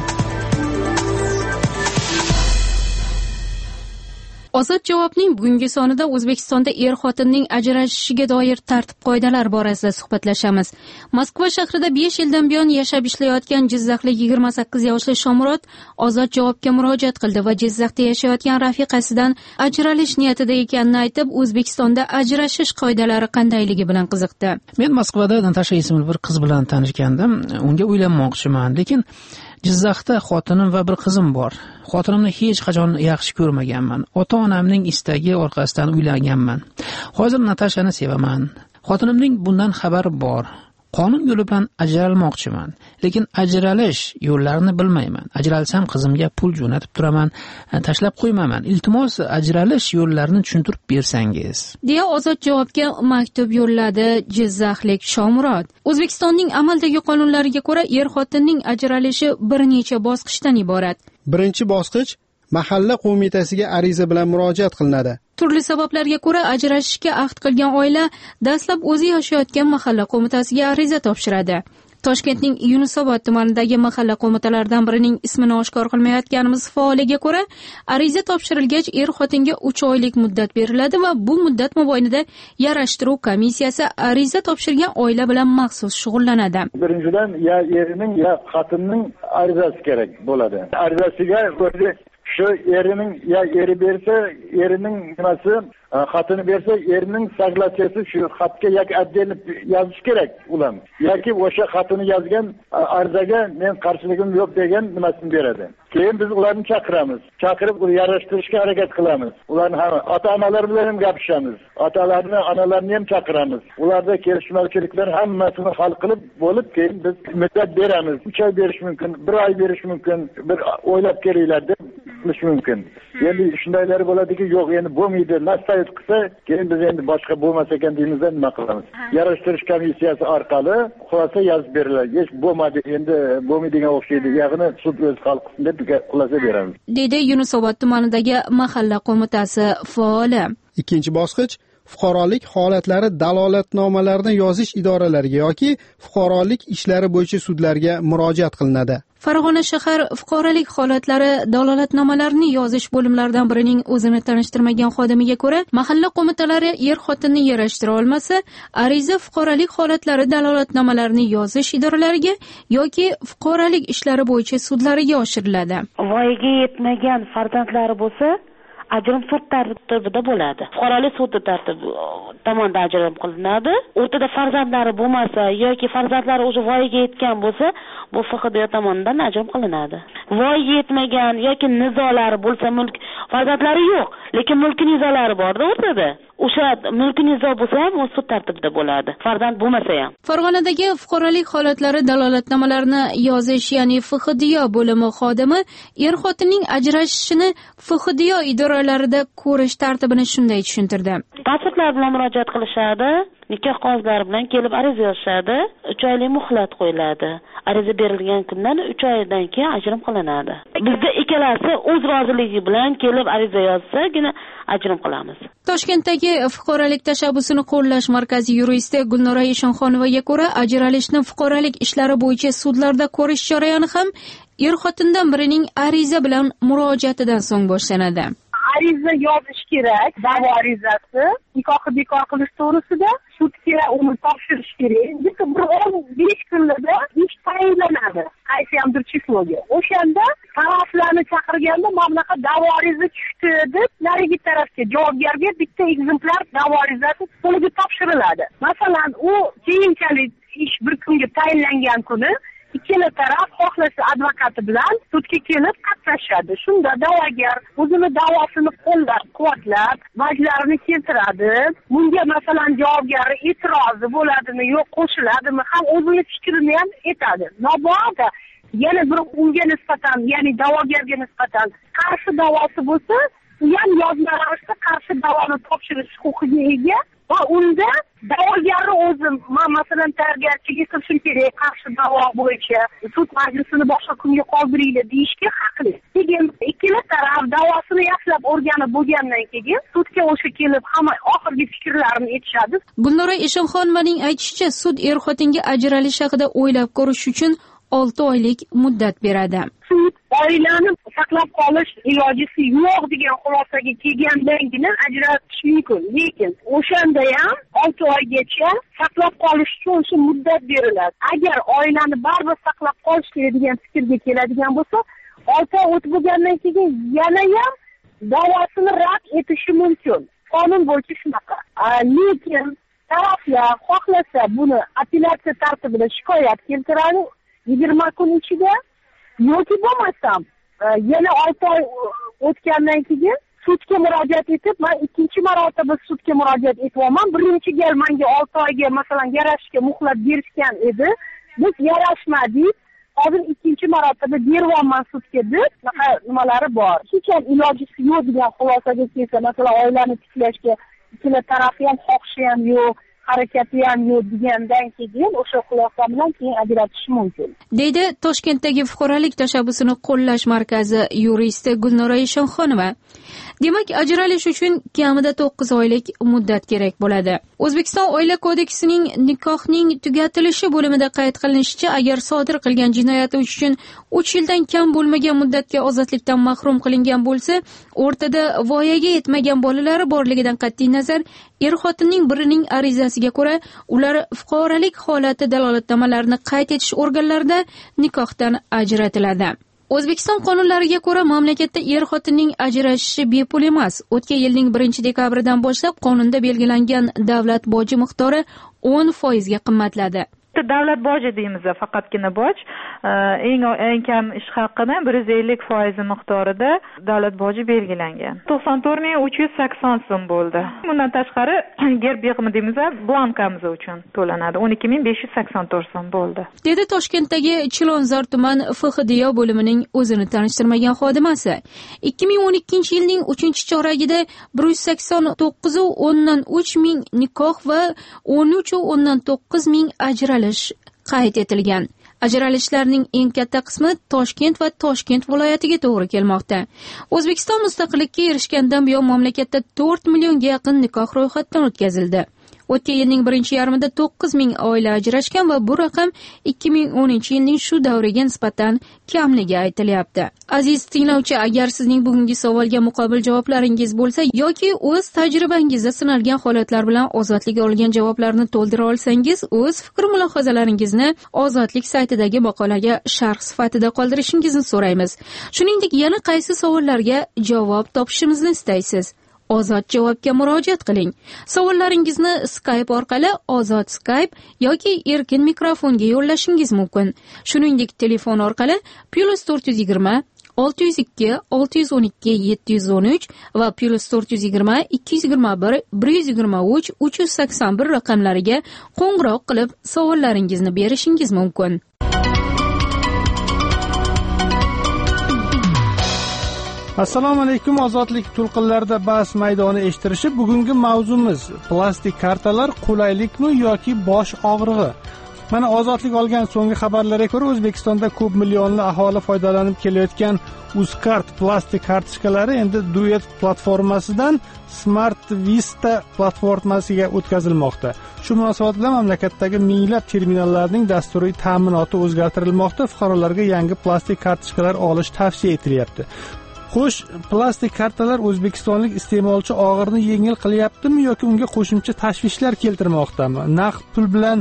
Ozod javobning bugungi sonida O'zbekistonda er-xotinning ajrashishiga doir tartib-qoidalar borasida suhbatlashamiz. Moskva shahrida besh yildan buyon yashab ishlayotgan jizzaxlik yigirma sakkiz yoshli Shomurod Ozod javobga murojaat qildi va Jizzaxda yashayotgan rafiqasidan ajralish niyatida ekanini aytib, O'zbekistonda ajrashish qoidalari qandayligi bilan qiziqdi. Men Moskvada Natasha ismli bir qiz bilan tanishgandim. Unga uylanmoqchiman, lekin Jizzaxda xotinim va bir qizim bor. Xotinimni hech qachon yaxshi ko'rmaganman. Ota-onamning istagi orqasidan uylanganman. Hozir Natashani sevaman. Xotinimning bundan xabari bor. Qonun yo'li bilan ajralmoqchiman, lekin ajralish yo'llarini bilmayman. Ajralsam qizimga pul jo'natib turaman, tashlab qo'ymayman. Iltimos ajralish yo'llarini tushuntirib bersangiz. deya Ozod javobga maktub yo'lladi Jizzaxlik Shomurod. O'zbekistonning amaldagi qonunlariga ko'ra er-xotinning ajralishi bir necha bosqichdan iborat. Birinchi bosqich mahalla qo'mitasiga ariza bilan murojaat qilinadi. Turli sabablarga ko'ra ajrashishga ahd qilgan oila dastlab o'zi yashayotgan mahalla qo'mitasiga ariza topshiradi. Toshkentning Yunusobod tumanidagi mahalla qo'mitalaridan birining ismini oshkor qilmayotganimiz faoliga ko'ra, ariza topshirilgach er-xotinga uch oylik muddat beriladi va bu muddat mobaynida yarashtiruv komissiyasi ariza topshirgan oila bilan maxsus shug'ullanadi. Birinchidan ya erining ya xotinning arizasi kerak bo'ladi. Arizasiga o'zi shu erining ya eri bersa, erining nimasi, xatini bersa, erining saglasiyasi shu xatga yoki отдельно yozish kerak ular. Yoki o'sha xatini yozgan arizaga men qarshiligim yo'q degan nimasini beradi. Keyin biz ularni chaqiramiz. Chaqirib yarashtirishga harakat qilamiz. Ularni ham ota-onalar bilan ham gapiramiz. Otalarni, onalarni ham chaqiramiz. Ularda kelishmovchiliklar hammasini hal qilib bo'lib, keyin biz muddat beramiz. uch oy berish mumkin, bir oy berish mumkin, bir o'ylab kelinglar deb qilish mumkin. Endi shundaylari bo'ladiki, yo'q, endi bo'lmaydi, nastayt qilsa, keyin biz endi boshqa bo'lmas ekan deymizdan nima qilamiz? Yarashtirish komissiyasi orqali xulosa yozib beriladi. Hech bo'lmadi, endi bo'lmaydigan o'xshaydi. Ya'ni sud o'z hal qilsin deb xulosa beramiz. Dedi Yunusobod tumanidagi mahalla qo'mitasi faoli. Ikkinchi bosqich fuqarolik holatlari dalolatnomalarini yozish idoralariga yoki fuqarolik ishlari bo'yicha sudlarga murojaat qilinadi. Farg'ona shahar fuqarolik holatlari dalolatnomalarini yozish bo'limlaridan birining o'zini tanishtirmagan xodimiga ko'ra, mahalla qo'mitalari er-xotinni yarashtira olmasa, ariza fuqarolik holatlari dalolatnomalarini yozish idoralariga yoki fuqarolik ishlari bo'yicha sudlariga oshiriladi. Voyaga yetmagan farzandlari bo'lsa, ajrim sud tartibida bo'ladi. Fuqarolik sudi tartibi tomonidan ajrim qilinadi. O'rtada farzandlari bo'lmasa yoki farzandlari o'sha voyaga yetgan bo'lsa, bu F X D tomonidan ajrim qilinadi. Voyaga yetmagan yoki nizolari bo'lsa, mulk farzandlari yo'q, lekin mulk nizolari borda o'rtada. O'sha mulk nizo bo'lsa ham u sud tartibida bo'ladi. Farzand bo'lmasa ham. Farg'onadagi fuqarolik holatlari dalolatnomalarini yozish, ya'ni F X D bo'limi xodimi er-xotinning ajrashishini F X D idoralarida ko'rish tartibini shunday tushuntirdi. Pasportlar bilan murojaat qilishadi, nikoh qog'ozlari bilan kelib ariza yozishadi, uch oylik muhlat qo'yiladi. Ariza berilgan kundan uch oydan keyin ajrim qilinadi. Bizda ikkalasi o'z roziligi bilan kelib ariza yozsagina ajrim qilamiz. Toshkentdagi fuqarolik tashabbusini qo'llash markazi yuristi Gulnora Eshonxonovaga ko'ra, ajralishni fuqarolik ishlari bo'yicha sudlarda ko'rish jarayoni ham er-xotindan birining ariza bilan murojaatidan so'ng boshlanadi. Ariza yozish kerak, da'vo arizasi, nikohni bekor qilish to'g'risida sudga uni topshirish kerak. Lekin bir o'n besh kunlarda ish tayinlanadi. Qaysi ham bir chifloga. O'shanda taraflarni chaqirganda mamlaqa da'vo ariza tushdi deb narigi tarafga javobgarga bitta ekzemplar da'vo arizasi qo'liga topshiriladi. Masalan, u keyinchalik ish bir kunga tayinlangan kuni ikkala taraf xohlasa advokati bilan sudga kelib qatnashadi. Shunda da'vogar o'zini da'vosini qo'llab-quvvatlab, vajlarini keltiradi. Bunga masalan javobgari e'tirozi bo'ladimi, yo'q qo'shiladimi, ham o'zini fikrini ham aytadi. Mabodo yana bir unga nisbatan, ya'ni da'vogarga nisbatan qarshi da'vosi bo'lsa, u ham yozma ravishda qarshi da'voni topshirish huquqiga ega va unda da'vogarni o'zi, men masalan tayyorgarchiga qilishim kerak, qarshi da'vo bo'yicha sud majlisini boshqa kunga qoldiringlar deyishga haqli. Lekin ikkala taraf da'vosini yaxshilab o'rganib bo'lgandan keyin sudga o'sha kelib hamma oxirgi fikrlarini aytishadi. Gulnora Eshonxonovaning aytishicha, sud er-xotinga ajralish haqida o'ylab ko'rish uchun olti oylik muddat beradi. Sud oilani saqlab qolish ilojisi yo'q degan xulosaga kelgandagina ajratish mumkin. Lekin o'shanda ham olti oygacha saqlab qolish uchun o'sha muddat beriladi. Agar oilani baribir saqlab qolish kerak degan fikrga keladigan bo'lsa, olti oy o'tib bo'lgandan keyin yana ham da'vosini rad etishi mumkin. Qonun bo'yicha shunaqa. Lekin taraflar xohlasa buni apellyatsiya tartibida shikoyat keltiradi yigirma kun ichida, yoki bo'lmasam yana olti oy o'tgandan keyin sudga murojaat etib, men ikkinchi marotaba sudga murojaat etyapman. Birinchi gal menga olti oyga masalan yarashga muhlat berishgan edi. Biz yarashmadik. Hozir ikkinchi marotaba beryapman sudga deb nimalari bor. Hech ham ilojisi yo'q degan xulosaga kelsa, masalan oilani tiklashga ikkala taraf ham xohishi ham yo'q, harakati ham yo'q degandan keyin o'sha xulosa bilan keyin ajratish mumkin. Deydi Toshkentdagi fuqarolik tashabbusini qo'llash markazi yuristi Gulnora Eshonxonova. Demak, ajralish uchun kamida to'qqiz oylik muddat kerak bo'ladi. O'zbekiston Oila kodeksining nikohning tugatilishi bo'limida qayd qilinishicha, agar sodir qilgan jinoyati uchun uch yildan kam bo'lmagan muddatga ozodlikdan mahrum qilingan bo'lsa, o'rtada voyaga yetmagan bolalari borligidan qat'iy nazar, er-xotinning birining arizasiga ko'ra, ular fuqarolik holati dalolatnomalarini qayd etish organlarida nikohdan ajratiladi. O'zbekiston qonunlariga ko'ra, mamlakatda er-xotinning ajrashishi bepul emas. O'tgan yilning birinchi dekabridan boshlab qonunda belgilangan davlat boji miqdori o'n foizga qimmatladi. Davlat boji deymiz, faqatgina boj. Eng eng kam ish haqqidan bir yuz ellik foiz miqdorida davlat boji belgilangan. to'qson to'rt ming uch yuz sakson so'm bo'ldi. Bundan tashqari gerb yig'imi deymiz, blankamiz uchun to'lanadi. o'n ikki ming besh yuz sakson to'rt so'm bo'ldi. Dedi Toshkentdagi Chilonzor tuman F X D O bo'limining o'zini tanishtirmagan xodimasi. ikki ming o'n ikkinchi yilning uchinchi choragida bir yuz sakson to'qqiz o'ndan uch ming nikoh va o'n uch o'ndan to'qqiz ming ajralish qayd etilgan. Ajralishlarning eng katta qismi Toshkent va Toshkent viloyatiga to'g'ri kelmoqda. O'zbekiston mustaqillikka erishgandan buyon mamlakatda to'rt millionga yaqin nikoh ro'yxatdan o'tkazildi. O'tgan yilning birinchi yarmida to'qqiz ming oila ajrashgan va bu raqam ikki ming o'ninchi yilning shu davriga nisbatan kamligi aytilyapti. Aziz tinglovchi, agar sizning bugungi savolga muqobil javoblaringiz bo'lsa yoki o'z tajribangizda sinalgan holatlar bilan ozodlik olgan javoblarni to'ldira olsangiz, o'z fikr mulohazalaringizni Ozodlik saytidagi maqolaga sharh sifatida qoldirishingizni so'raymiz. Shuningdek, yana qaysi savollarga javob topishimizni istaysiz? Ozod javobga murojaat qiling. Savollaringizni Skype orqali Ozod Skype yoki erkin mikrofonga yo'llashingiz mumkin. Shuningdek, telefon orqali plus to'rt yuz yigirma olti yuz ikki olti yuz o'n ikki yetti yuz o'n uch va plus to'rt yuz yigirma ikki yuz yigirma bir bir yuz yigirma uch uch yuz sakson bir raqamlariga qo'ng'iroq qilib savollaringizni berishingiz mumkin. Assalomu alaykum. Ozodlik to'lqinlarida bahs maydoni eshittirishi. Bugungi mavzumiz plastik kartalar qulaylikmi yoki bosh og'rig'i? Mana ozodlik olgan so'nggi xabarlarga ko'ra, O'zbekistonda ko'p millionli aholi foydalanib kelayotgan Uzcard plastik kartochkalari endi Duet platformasidan Smart Vista platformasiga o'tkazilmoqda. Shu munosabat bilan mamlakatdagi minglab terminallarning dasturiy ta'minoti o'zgartirilmoqda. Fuqarolarga yangi plastik kartochkalar olish tavsiya etilyapti. Xo'sh, plastik kartalar o'zbekistonlik iste'molchi og'irini yengil qilyaptimi yoki unga qo'shimcha tashvishlar keltirmoqdami? Naqd pul bilan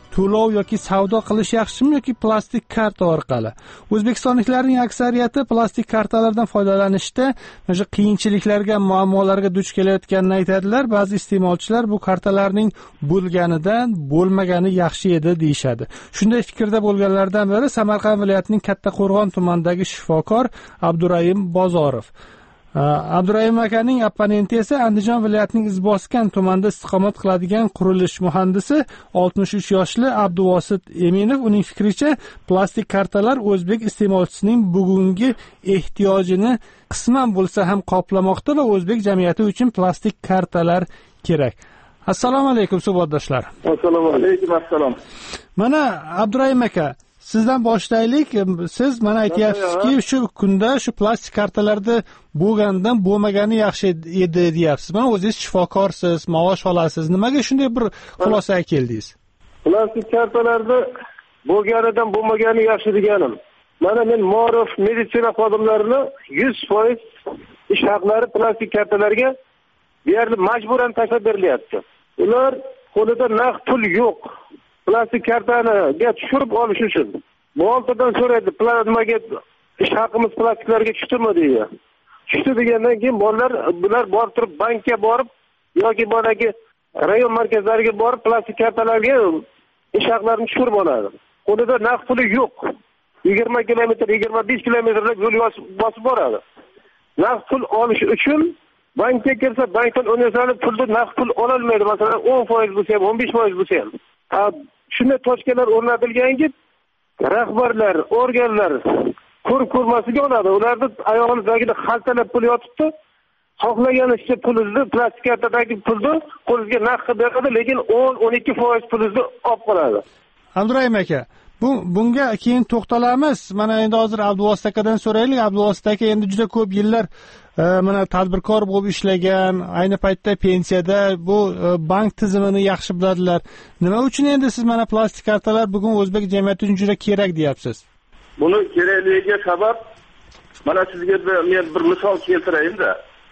to'lov yoki savdo qilish yaxshimi yoki plastik karta orqali? O'zbekistonliklarning aksariyati plastik kartalardan foydalanishda o'sha qiyinchiliklarga, muammolarga duch kelayotganini aytadilar. Ba'zi iste'molchilar bu kartalarning bo'lganidan bo'lmagani yaxshi edi deyshadi. Shunday fikrda bo'lganlardan biri Samarqand viloyatining Kattaqo'rg'on tumanidagi shifokor Abdurayim Bozorov. Abdurayim akaning opponenti esa Andijon viloyatining Izboskan tumanida istiqomat qiladigan qurilish muhandisi oltmish uch yoshli Abduvosit Eminov. Uning fikricha, plastik kartalar o'zbek iste'molchisining bugungi ehtiyojini qisman bo'lsa ham qoplamoqda va o'zbek jamiyati uchun plastik kartalar kerak. Assalomu alaykum suhbatdoshlar. Assalomu alaykum. Assalom. Mana Abdurayim aka, sizdan boshlaylik. Siz mana aytyapsizki, shu kunda shu plastik kartalarda bo'lgandan bo'lmagani yaxshi edi deyapsiz. Mana o'zingiz shifokorsiz, maosh olasiz. Nimaga shunday bir xulosaga keldingiz? Plastik kartalarda bo'lganidan bo'lmagani yaxshi deganim. Mana men ma'ruf meditsina xodimlarini yuz foiz ish haqlari plastik kartalarga berilib majburan tashlab berilyapti. Ular qo'lida naqd pul yo'q. Plastik kartaniga tushirib olish uchun boltadan so'raydi, nimaga ish haqimiz plastiklarga tushdimi deydi. Tushdi degandan keyin bolalar bular borib turib bankka borib yoki boradagi rayon markazlariga borib plastik kartalarga ish haqlarini tushirib oladi. Qo'lida naqd puli yo'q. yigirma kilometr, yigirma besh kilometrlik yo'l bosib boradi. Naqd pul olish uchun bankka kirsa, bankdan universal pulni naqd pul ola olmaydi. Masalan, o'n foiz bo'lsa ham, o'n besh foiz bo'lsa ham. Shunday tochkalar o'rnatilganki, rahbarlar, organlar ko'rib ko'rmasiga oladi. Ularni oyog'inizagida xaltalab pul yotibdi. Xohlaganicha pulingizni, plastik kartadagi pulni qo'lingizga naqd qilib beradi, lekin o'n o'n ikki foiz pulingizni olib qoladi. Abdurayim aka, bu bunga keyin to'xtalamiz. Mana endi hozir Abduvosit akadan so'raylik. Abduvosit aka endi juda ko'p yillar mana tadbirkor bo'lib ishlagan, ayni paytda pensiyada, bu bank tizimini yaxshi biladilar. Nima uchun endi siz mana plastik kartalar bugun o'zbek jamiyati uchun juda kerak deyapsiz? Buni kerakligiga sabab mana sizga men bir misol keltirayim-da.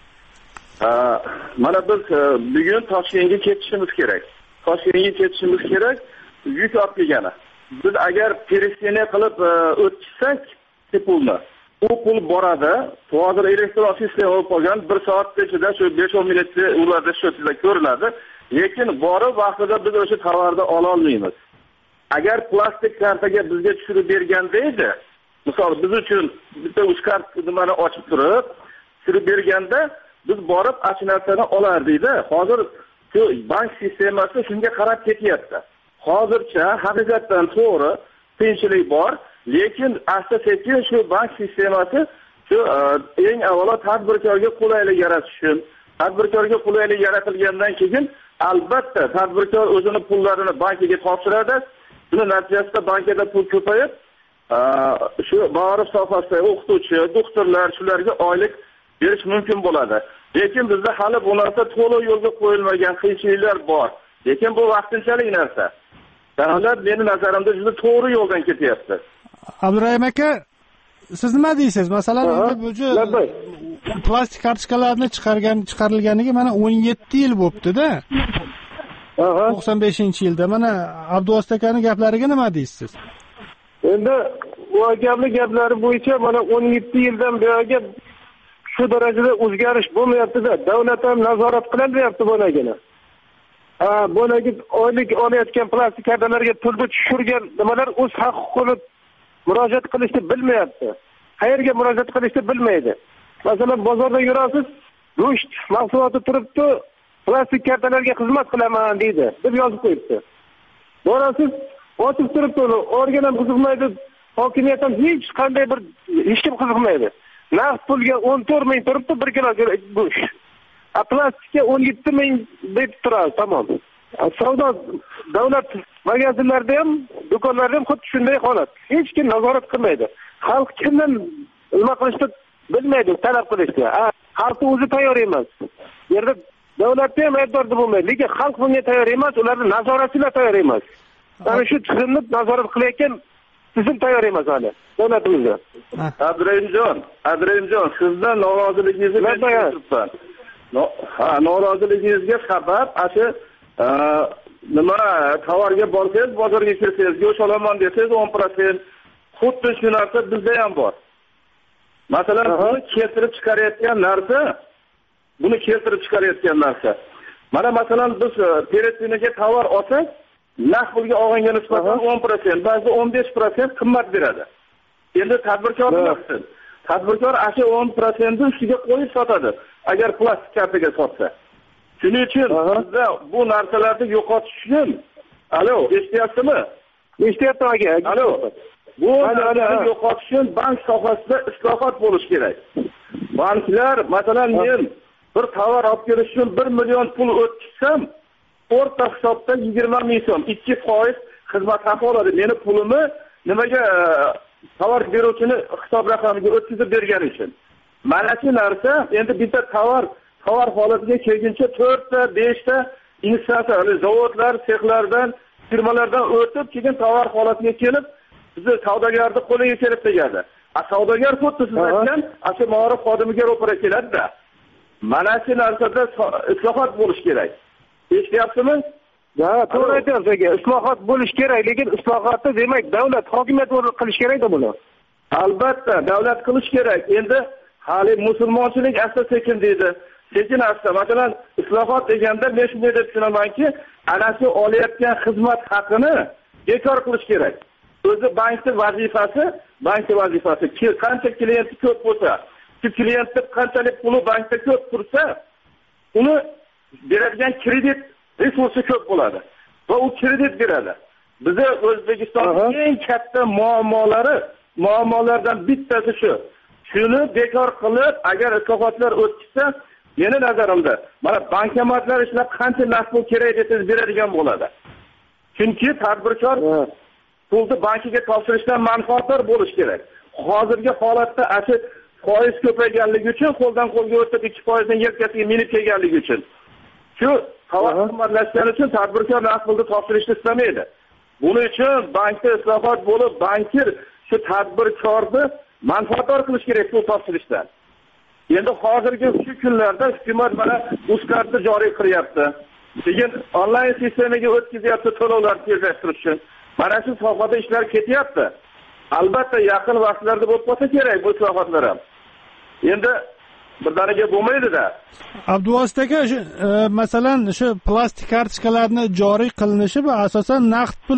Mana biz bugun Toshkentga ketishimiz kerak. Toshkentga ketishimiz kerak, yuk olib kelgani. Biz agar пересечение qilib o'tkazsak, pulni u pul boradi. Hozir elektron sistema bo'lib qolgan, bir soat ichida shu besh o'n minutda ularda shotida ko'rinadi, lekin borib vaqtida biz o'sha tovarni ola olmaymiz. Agar plastik kartaga bizga tushirib berganda edi, misol biz uchun bitta uch kart nimani ochib turib, tushirib berganda biz borib achinatsani olardik-da. Hozir shu bank sistemasi shunga qarab ketyapti. Hozircha haqiqatan to'g'ri qiyinchilik bor, lekin asta-sekin shu bank sistemasi shu eng avvalo tadbirkorga qulaylik yaratish uchun, tadbirkorga qulaylik yaratilgandan keyin albatta tadbirkor o'zini pullarini bankiga topshiradi. Buning natijasida bankada pul ko'payib, shu ma'rif sohasida o'qituvchi, doktorlar shularga oylik berish mumkin bo'ladi. Lekin bizda hali bu narsa to'liq yo'lga qo'yilmagan qiyinchiliklar bor. Lekin bu vaqtinchalik narsa. Davlat meni nazarimda juda to'g'ri yo'ldan ketyapti. Abdurayim aka, siz nima deysiz? Masalan, endi bu plastik kartochkalarni chiqargan chiqarilganiga mana o'n yetti yil bo'libdi-da. to'qson beshinchi yilda. Mana Abduvosit akaning gaplariga nima deysiz? Endi u akamning gaplari bo'yicha mana o'n yetti yildan beri shu darajada o'zgarish bo'lmayapti-da. Davlat ham nazorat qilyapti bunagina. Ha, bunagi oylik olayotgan plastik kartalarga pulni tushirgan nimalar o'z haq-huquqini murojaat qilishni bilmayapti. Qayerga murojaat qilishni bilmaydi. Masalan, bozorda yurasiz, go'sht mahsuloti turibdi, plastik kartalarga xizmat qilaman deydi, deb yozib qo'yibdi. Borasiz, ochib turibdi, organ ham qiziqmaydi, hokimiyat ham hech qanday bir hech kim qiziqmaydi. Naqd pulga o'n to'rt ming turibdi bir kilo go'sht. A plastikka o'n yetti ming deb turadi, tamom. Savdo davlat magazinlarida ham, do'konlarda ham xuddi shunday holat. Hech kim nazorat qilmaydi. Xalq kimdan nima qilishni bilmaydi, talab qilishni. Xalqning o'zi tayyor emas. Bu yerda davlatda ham aybdor bo'lmaydi, lekin xalq bunga tayyor emas, ularning nazoratchilar tayyor emas. Mana shu tizimni nazorat qilayotgan tizim tayyor emas hali davlatimizda. Abdurayimjon, Abdurayimjon, sizdan noroziligingizni men tushunibman. Ha, noroziligingizga sabab ashu nima tovarga borsangiz, bozorga kirsangiz, go'sht olaman desangiz o'n prosent, xuddi shu narsa bizda ham bor. Masalan, buni keltirib chiqarayotgan narsa, buni keltirib chiqarayotgan narsa. Mana masalan biz peretsinaga tovar olsak, naqd pulga olganga nisbatan o'n prosent, ba'zi o'n besh prosent qimmat beradi. Endi tadbirkor nima qilsin? Tadbirkor asha o'n prosent ni ustiga qo'yib sotadi, agar plastik kartaga sotsa. Shuning uchun bizda bu narsalarni yo'qotish uchun, alo, eshityapsizmi? Eshityapman aka. Alo. Bu narsalarni yo'qotish uchun bank sohasida islohot bo'lish kerak. Banklar, masalan, men bir tovar olib kelish uchun bir million pul o'tkazsam, o'rta hisobda yigirma ming so'm, ikki foiz xizmat haqi oladi. Meni pulimni nimaga tovar beruvchini hisob raqamiga o'tkazib bergani uchun. Mana shu narsa endi bitta tovar tovar holatiga kelguncha to'rtta, beshta instansiya, zavodlar, sexlardan, firmalardan o'tib, keyin tovar holatiga kelib, bizni savdogarni qo'liga kelib tegadi. A savdogar xuddi siz aytgan, ashu ma'ruf xodimiga ro'para keladi-da. Mana shu narsada islohot bo'lish kerak. Eshityapsizmi? Ha, to'g'ri aytyapsiz aka. Islohot bo'lish kerak, lekin islohotni demak davlat, hokimiyat qilish kerak-da buni. Albatta, davlat qilish kerak. Endi hali musulmonchilik asta-sekin deydi. Sekin asta, masalan, islohot deganda men shunday deb tushunamanki, ana shu olayotgan xizmat haqini bekor qilish kerak. O'zi bankning vazifasi, bankning vazifasi qancha klienti ko'p bo'lsa, shu klientni qanchalik puli bankda ko'p tursa, uni beradigan kredit resursi ko'p bo'ladi va u kredit beradi. Bizda O'zbekistonning eng katta muammolari, muammolardan bittasi shu. Shuni bekor qilib, agar islohotlar o'tkazsa, meni nazarimda, mana bankomatlar ishlab qancha naqd pul kerak desangiz beradigan bo'ladi. Chunki tadbirkor pulni bankiga topshirishdan manfaatdor bo'lish kerak. Hozirgi holatda ashi foiz ko'payganligi uchun, qo'ldan qo'lga o'tib ikki foiz dan yelkasiga minib kelganligi uchun, shu tovar qimmatlashgani uchun tadbirkor naqd pulni topshirishni istamaydi. Buning uchun bankda islohot bo'lib, bankir shu tadbirkorni manfaatdor qilish kerak pul topshirishdan. Endi hozirgi shu kunlarda hukumat mana uzkartni joriy qilyapti. Keyin onlayn sistemaga o'tkazyapti to'lovlarni tezlashtirish uchun. Mana shu sohada ishlar ketyapti. Albatta yaqin vaqtlarda bo'lib qolsa kerak bu islohotlar ham. Endi birdaniga bo'lmaydi-da. Abduvosit aka, masalan, shu plastik kartochkalarni joriy qilinishi va asosan naqd pul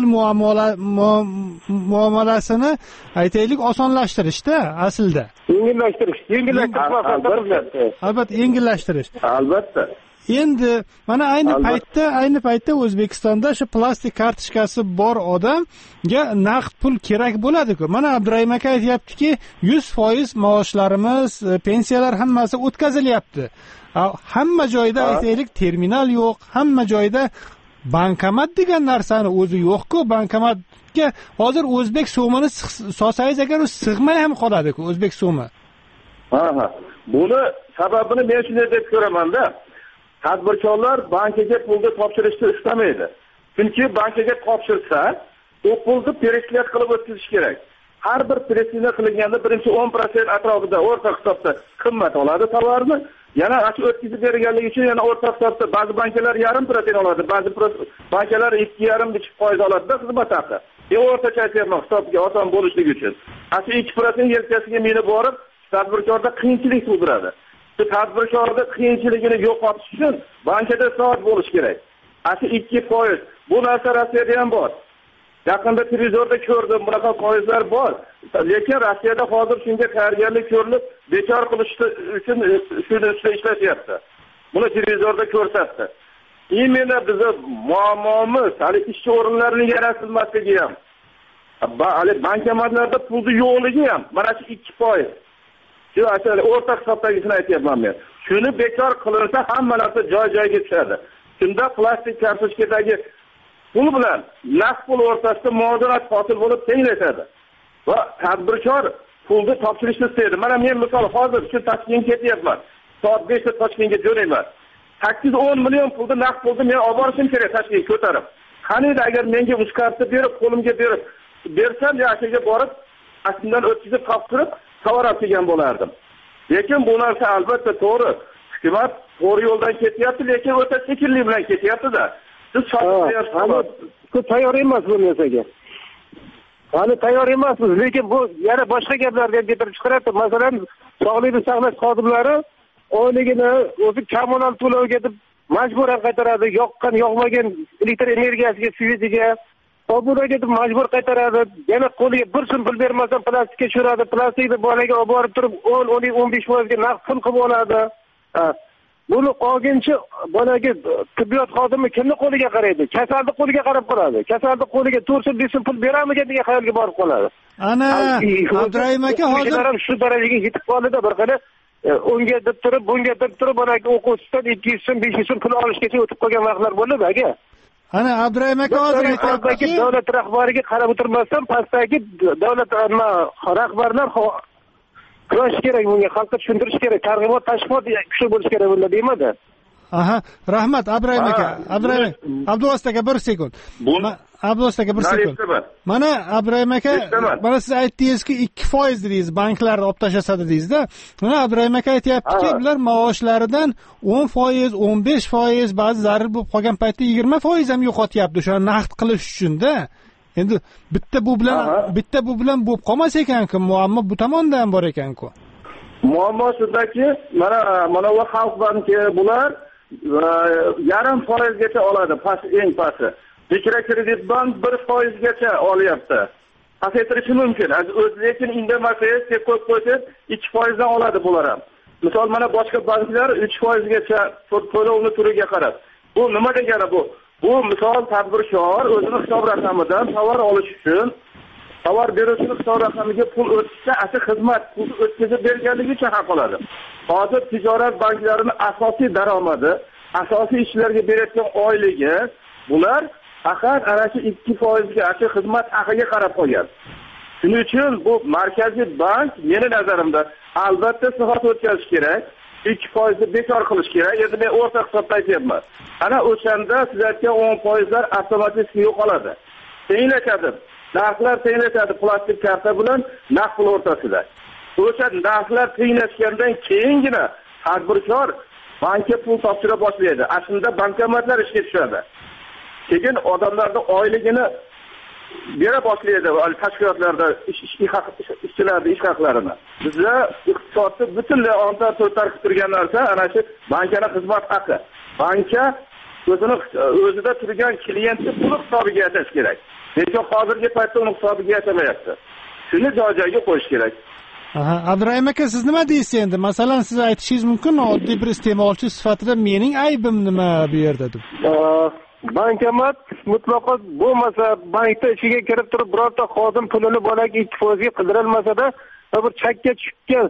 muomalasini aytaylik osonlashtirishda aslida. Yengillashtirish, yengillashtirish, albatta yengillashtirish. Albatta. Endi mana ayni paytda, ayni paytda O'zbekistonda shu plastik kartochkasi bor odamga naqd pul kerak bo'ladi-ku. Mana Abdurahim aka aytayaptiki, yuz foiz maoshlarimiz, pensiyalar hammasi o'tkazilyapti. Hamma joyda aytaylik terminal yo'q, hamma joyda bankomat degan narsani o'zi yo'q-ku. Bankomatga hozir o'zbek so'mini solsangiz agar u sig'may ham qoladi-ku, o'zbek so'mi. Ha ha. Buni sababini men shunday deb ko'raman-da. Tadbirkorlar bankiga pulni topshirishni istamaydi. Chunki bankiga topshirsa, u pulni pereksiyat qilib o'tkazish kerak. Har bir pereksiya qilinganda birinchi o'n prosent atrofida o'rta hisobda qimmat oladi tovarni. Yana ashi o'tkazib berganligi uchun yana o'rta hisobda ba'zi bankalar yarim prosent oladi, ba'zi bankalar ikki yarim foiz oladi xizmat haqi. E o'rtacha aytyapman hisobga oson bo'lishligi uchun. Ashi ikki prosent yelkasiga minib borib, tadbirkorda qiyinchilik tug'diradi. Shu tadbirkorning qiyinchiligini yo'qotish uchun bankada soat bo'lish kerak. Ashi ikki foiz. Bu narsa Rossiyada ham bor. Yaqinda televizorda ko'rdim, bunaqa foizlar bor. Lekin Rossiyada hozir shunga tayyorgarlik ko'rilib, bekor qilish uchun shuni ustida ishlashyapti. Buni televizorda ko'rsatdi. Imенно bizning muammomiz hali ishchi o'rinlarining yaratilmasligi ham. Hali bankomatlarda pulni yo'qligi ham mana shu ikki foiz. Shu asal o'rta hisobdagisini aytyapman men. Shuni bekor qilinsa hamma narsa joy-joyiga tushadi. Shunda plastik kartochkadagi pul bilan naqd pul o'rtasida muvozanat hosil bo'lib tenglashadi. Va tadbirkor pulni topshirishni istaydi. Mana men misol hozir shu Toshkentga ketyapman. Soat beshda Toshkentga jo'nayman. sakkiz o'n million pulni naqd pulni men olib borishim kerak Toshkentga ko'tarib. Qaniydi agar menga uzkartni berib, qo'limga berib bersam, yashiga borib, asldan o'tkazib topshirib tovar olib kelgan bo'lardim. Lekin bu narsa albatta to'g'ri. Hukumat to'g'ri yo'ldan ketyapti, lekin o'ta sekinlik bilan ketyapti-da. siz sotib beryapsiz. Bu tayyor emas bu narsaga. Hali tayyor emasmiz, lekin bu yana boshqa gaplarga ham keltirib chiqaryapti. Masalan, sog'liqni saqlash xodimlari oyligini o'zi kommunal to'lovga deb majburan qaytaradi, yoqqan, yoqmagan elektr energiyasiga, svetiga, obunaga deb majbur qaytaradi. Yana qo'liga bir so'm pul bermasdan plastikka tushiradi, plastikni bolaga olib borib turib o'n o'n besh foiz ga naqd pul qilib oladi. Buni qolguncha bonaga tibbiyot xodimi kimni qo'liga qaraydi? Kasalni qo'liga qarab qoladi. Kasalni qo'liga to'rt so'm besh so'm pul beramigan degan xayolga borib qoladi. Ana Abdurahim aka hozir shu darajaga yetib qoldi-da, bir xil unga deb turib, bunga deb turib, bonaga o'quvchidan ikki yuz so'm, besh yuz so'm pul olishgacha o'tib qolgan vaqtlar bo'ldi aka. Ana Abdurahim aka hozir aytayaptiki, davlat rahbariga qarab o'tirmasdan pastdagi davlat rahbarlar kurash kerak, bunga xalqqa tushuntirish kerak, targ'ibot tashkilot kuchli bo'lish kerak bunda deymadi. Aha, rahmat Abdurahim aka. Abdurahim, Abduvosita aka bir sekund. Abduvosita aka bir sekund. Mana Abdurahim aka, mana siz aytdingizki ikki foiz dedingiz, banklar olib tashlasa dedingiz-da. Mana Abdurahim aka aytayaptiki, bular maoshlaridan o'n foiz, o'n besh foiz, ba'zi zarur bo'lib qolgan paytda yigirma foiz ham yo'qotyapti o'shani naqd qilish uchun-da. Endi bitta bu bilan bitta bu bilan bo'lib qolmas ekan-ku, muammo bu tomonda ham bor ekan-ku. Muammo shundaki, mana mana bu xalq banki bular yarim foizgacha oladi, past eng pasti. Mikro kredit bank bir foizgacha olyapti. Pasaytirishi mumkin. Lekin indamasangiz, deb qo'yib qo'ysangiz ikki foizdan oladi bular ham. Misol mana boshqa banklar uch foizgacha to'lovni turiga qarab. Bu nima degani bu? Bu misol tadbirkor o'zining hisob raqamidan tovar olish uchun tovar beruvchining hisob raqamiga pul o'tishda asl xizmat pul o'tkazib berganligi uchun haq oladi. Hozir tijorat banklarining asosiy daromadi, asosiy ishlarga berayotgan oyligi bular faqat ana shu ikki foizga asl xizmat haqiga qarab qo'ygan. Shuning uchun bu markaziy bank meni nazarimda albatta islohot o'tkazish kerak. ikki foizni bekor qilish kerak. Endi men o'rta hisobda aytyapman. Ana o'shanda siz aytgan o'n foizlar avtomatik yo'qoladi. Tenglashadi. Narxlar tenglashadi plastik karta bilan naqd pul o'rtasida. O'sha narxlar tenglashgandan keyingina tadbirkor bankka pul topshira boshlaydi. Aslida bankomatlar ishga tushadi. Keyin odamlarning oyligini bera boshlaydi tashkilotlarda ish ishchilarning ish haqlarini. Bizda iqtisodni butunlay ondan to'rtar qilib turgan narsa ana shu bankaning xizmat haqi. Banka o'zini o'zida turgan klientni pul hisobiga yashash kerak. Lekin hozirgi paytda uni hisobiga yashamayapti. Shuni joy-joyiga qo'yish kerak. Aha, Abdurahim aka siz nima deysiz endi? Masalan, siz aytishingiz mumkin, oddiy bir iste'molchi sifatida mening aybim nima bu yerda deb. Bankomat mutlaqo bo'lmasa, bankda ichiga kirib turib birorta xodim pulini bolaga ikki foizga qidirilmasa-da, bir chakka tushgan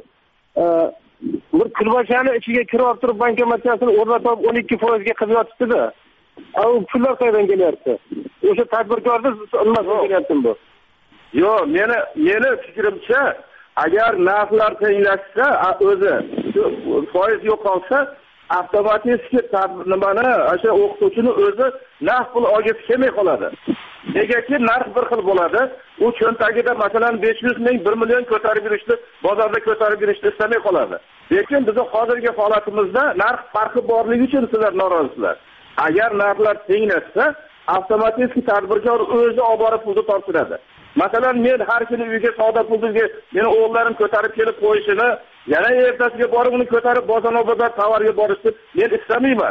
bir kulbashani ichiga kirib turib bankomatchasini o'rnatib o'n ikki foizga qilib yotibdi-da. U pullar qayerdan kelyapti? O'sha tadbirkorning nimasi kelyapti bu? Yo'q, meni meni fikrimcha, agar narxlar tenglashsa, o'zi foiz yo'qolsa, avtomatik nimani o'sha o'qituvchini o'zi naqd pul olgisi kelmay qoladi. Negaki narx bir xil bo'ladi. U cho'ntagida masalan besh yuz ming, bir million ko'tarib yurishni, bozorda ko'tarib yurishni istamay qoladi. Lekin bizning hozirgi holatimizda narx farqi borligi uchun sizlar norozisizlar. Agar narxlar tenglashsa, avtomatik tadbirkor o'zi olib borib pulni topshiradi. Masalan, men har kuni uyga savdo pulga meni o'g'illarim ko'tarib kelib qo'yishini, yana ertasiga borib uni ko'tarib bozorga tovarga borishni men istamayman.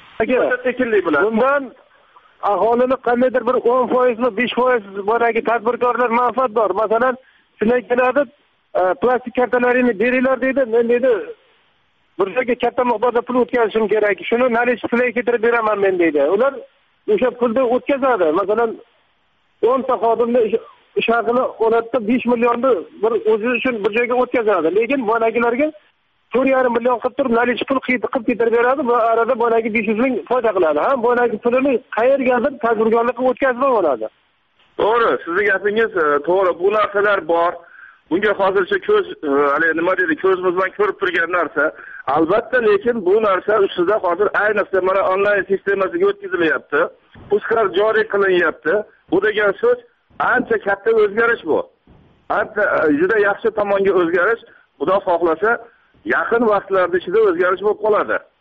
Bundan aholini qandaydir bir o'n foiz mi, besh foiz bo'ragi tadbirkorlar manfaatdor. Masalan, shunday keladi, plastik kartalarini beringlar deydi, men deydi, bir joyga katta miqdorda pul o'tkazishim kerak. Shuni nalish sizlarga keltirib beraman men deydi. Ular o'sha pulni o'tkazadi. Masalan, o'nta xodimni ish haqini oladida besh millionni bir o'zi uchun bir joyga o'tkazadi. Lekin bonagilarga to'rt yarim million qilib turib nalish pul qilib ketirib beradi. Bu arada bonagi besh yuz ming foyda qiladi. Ha, bonagi pulini qayergadir tadbirkorlikka o'tkazib oladi. To'g'ri, sizning gapingiz to'g'ri. Bu narsalar bor. Bunga hozircha ko'z, hali nima deydi, ko'zimiz bilan ko'rib turgan narsa. Albatta, lekin bu narsa ustida hozir ayniqsa mana onlayn sistemasiga o'tkazilyapti. Puskar joriy qilinyapti. Bu degan so'z ancha katta o'zgarish bu. Ancha juda yaxshi tomonga o'zgarish, Xudo xohlasa, yaqin vaqtlarda ichida o'zgarish bo'lib qoladi.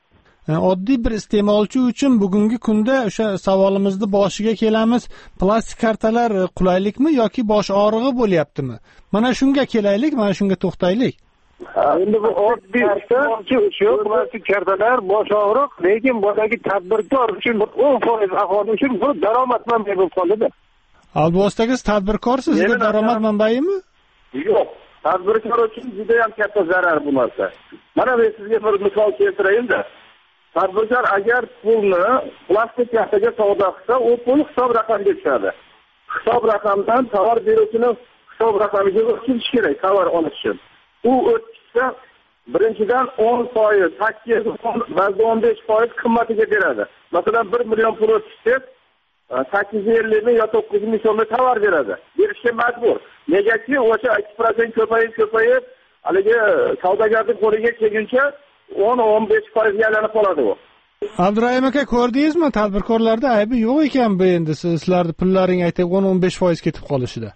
oddiy bir iste'molchi uchun bugungi kunda o'sha savolimizni boshiga kelamiz. Plastik kartalar qulaylikmi yoki bosh og'rig'i bo'lyaptimi? Mana shunga kelaylik, mana shunga to'xtaylik. Endi bu oddiy iste'molchi uchun plastik kartalar bosh og'riq, lekin boyagi tadbirkor uchun o'n foiz aholi uchun bu daromad manbai bo'lib qoldi-da. Albatta, tadbirkorsiz, sizga daromad manbaimi? Yo'q. Tadbirkor uchun juda ham katta zarar bu narsa. Mana men sizga bir misol keltirayim-da. Tadbirkor agar pulni plastik kartaga savdo qilsa, u pul hisob raqamiga tushadi. Hisob raqamdan tovar beruvchini hisob raqamiga o'tkazish kerak tovar olish uchun. U o'tkazsa, birinchidan o'n foiz, sakkiz, ba'zida o'n besh foiz qimmatiga beradi. Masalan, bir million pul o'tkazsa, sakkiz yuz ellik ming yo to'qqiz ming so'mga tovar beradi. Berishga majbur. Negaki o'sha ikki foiz ko'payib, ko'payib, haligi savdogarning qo'liga kelguncha o'n o'n besh foizga aylanib qoladi u. Abdurahim aka, ko'rdingizmi, tadbirkorlarda aybi yo'q ekan bu endi sizlarni pullaring aytib o'n o'n besh foiz ketib qolishida.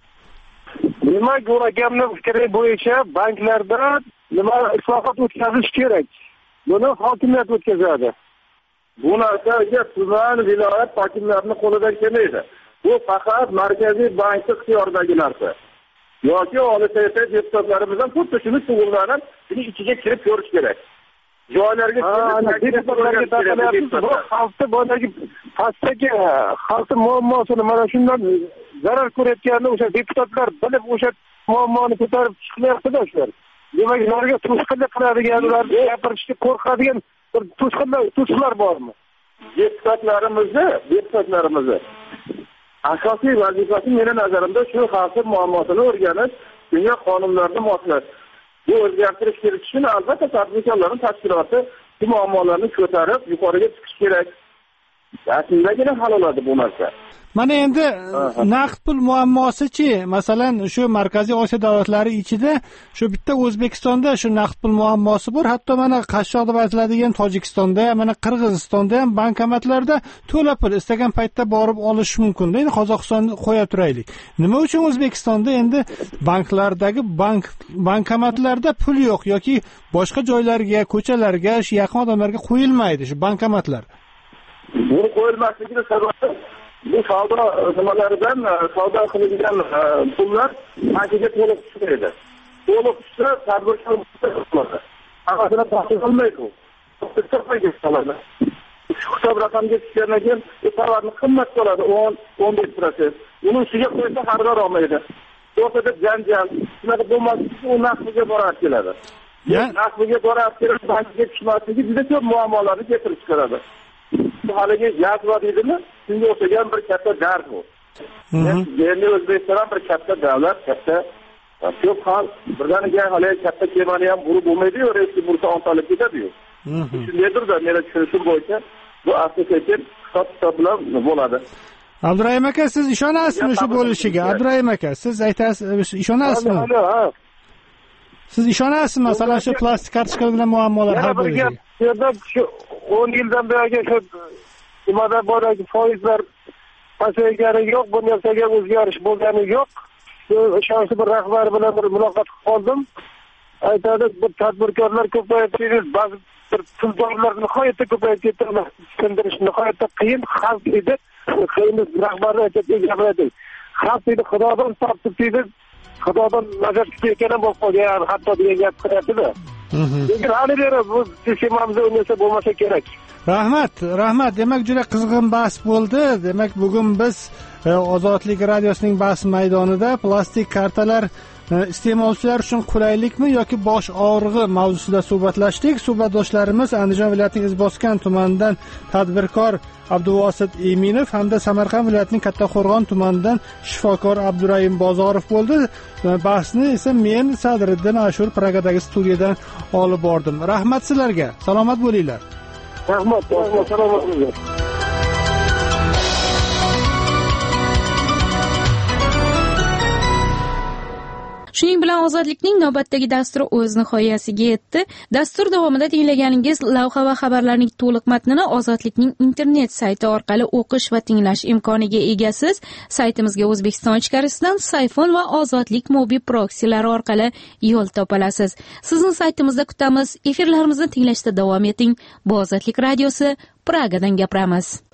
Nima ko'ragamni fikri bo'yicha banklarda nima islohot o'tkazish kerak. Buni hokimiyat o'tkazadi. Bu narsaga tuman, viloyat hokimlarining qo'lidan kelmaydi. Bu faqat markaziy bank ixtiyoridagi narsa. Yoki oliy siyosat deputatlarimiz ham xuddi shuni shug'ullanib, shuni ichiga kirib ko'rish kerak. Joylarga deputatlarga taqalyapsiz, bu xalqni boyagi pastdagi xalqni muammosini mana shundan zarar ko'rayotganini o'sha deputatlar bilib o'sha muammoni ko'tarib chiqyapti-da shular. Demak, ularga to'sqinlik qiladigan, ularni gapirishga qo'rqadigan bir to'sqinlar, to'siqlar bormi? Deputatlarimizni, deputatlarimizni asosiy vazifasi meni nazarimda shu xalqning muammosini o'rganish, shunga qonunlarni moslash. Bu o'zgartirish kiritish uchun albatta tadbirkorlarning tashkiloti bu muammolarni ko'tarib yuqoriga chiqish kerak. Shundagina hal bo'ladi bu narsa. Mana endi naqd pul muammosi-chi, masalan, shu Markaziy Osiyo davlatlari ichida shu bitta O'zbekistonda shu naqd pul muammosi bor. Hatto mana qashshoq deb aytiladigan Tojikistonda, mana Qirg'izistonda ham bankomatlarda to'la pul istagan paytda borib olish mumkin. Endi Qozog'istonni qo'ya turaylik. Nima uchun O'zbekistonda endi banklardagi bank bankomatlarda pul yo'q yoki boshqa joylarga, ko'chalarga, shu yaqin odamlarga qo'yilmaydi shu bankomatlar? Bu qo'yilmasligining sababi bu savdo nimalaridan savdo qilingan pullar bankaga to'liq tushmaydi. To'liq tushsa tadbirkor bo'ladi. Hammasini topib olmaydi u. To'xtatmaydi qoladi. Hisob raqamiga tushgandan keyin u tovarni qimmat bo'ladi o'n o'n besh foiz. Uni ustiga qo'ysa xaridor olmaydi. O'rtada janjal, shunaqa bo'lmasligi u naqdga borib keladi. Naqdga borib kelib bankaga tushmasligi juda ko'p muammolarni keltirib chiqaradi. Haligi yozma deydimi? Shunga o'xshagan bir katta dard bu. Endi O'zbekiston bir katta davlat, katta ko'p xalq birdaniga haligi katta kemani ham burib bo'lmaydi-yu, reysni bursa ontalib ketadi-yu. Shundaydir-da, meni tushunishim bo'yicha bu asta-sekin hisob-kitob bilan bo'ladi. Abdurahim aka, siz ishonasizmi shu bo'lishiga? Abdurahim aka, siz aytasiz, ishonasizmi? Siz ishonasizmi, masalan, shu plastik kartochka bilan muammolar hal bo'lishiga? Yerda shu o'n yildan beri shu nimada boragi foizlar pasaygani yo'q, bu narsaga o'zgarish bo'lgani yo'q. Shu ishonchli bir rahbar bilan bir muloqot qilib qoldim. Aytadi, bu tadbirkorlar ko'payib ketdi, ba'zi bir puldorlar nihoyatda ko'payib ketdi, tushundirish nihoyatda qiyin. Xalq edi, qiyin rahbarlar aytadi, gapiradi. Xalq edi, Xudodan topib dedi, Xudodan nazar tutayotgan bo'lib qolgan, hatto degan gap qilyapti-da. Lekin hali beri bu sistemamizda o'ynasa bo'lmasa kerak. Rahmat, rahmat. Demak, juda qizg'in bahs bo'ldi. Demak, bugun biz Ozodlik radiosining bahs maydonida plastik kartalar iste'molchilar uchun qulaylikmi yoki bosh og'rig'i mavzusida suhbatlashdik. Suhbatdoshlarimiz Andijon viloyatining Izboskan tumanidan tadbirkor Abduvosit Eminov hamda Samarqand viloyatining Kattaqo'rg'on tumanidan shifokor Abdurahim Bozorov bo'ldi. Bahsni esa men Sadriddin Ashur Pragadagi studiyadan olib bordim. Rahmat sizlarga. Salomat bo'linglar. Rahmat, rahmat, salomat bo'linglar. Shuning bilan ozodlikning navbatdagi dasturi o'z nihoyasiga yetdi. Dastur davomida tinglaganingiz lavha va xabarlarning to'liq matnini ozodlikning internet sayti orqali o'qish va tinglash imkoniga egasiz. Saytimizga O'zbekiston ichkarisidan Sayfon va Ozodlik mobil proksilari orqali yo'l topolasiz. Sizni saytimizda kutamiz. Efirlarimizni tinglashda davom eting. Bu Ozodlik radiosi, Pragadan gapiramiz.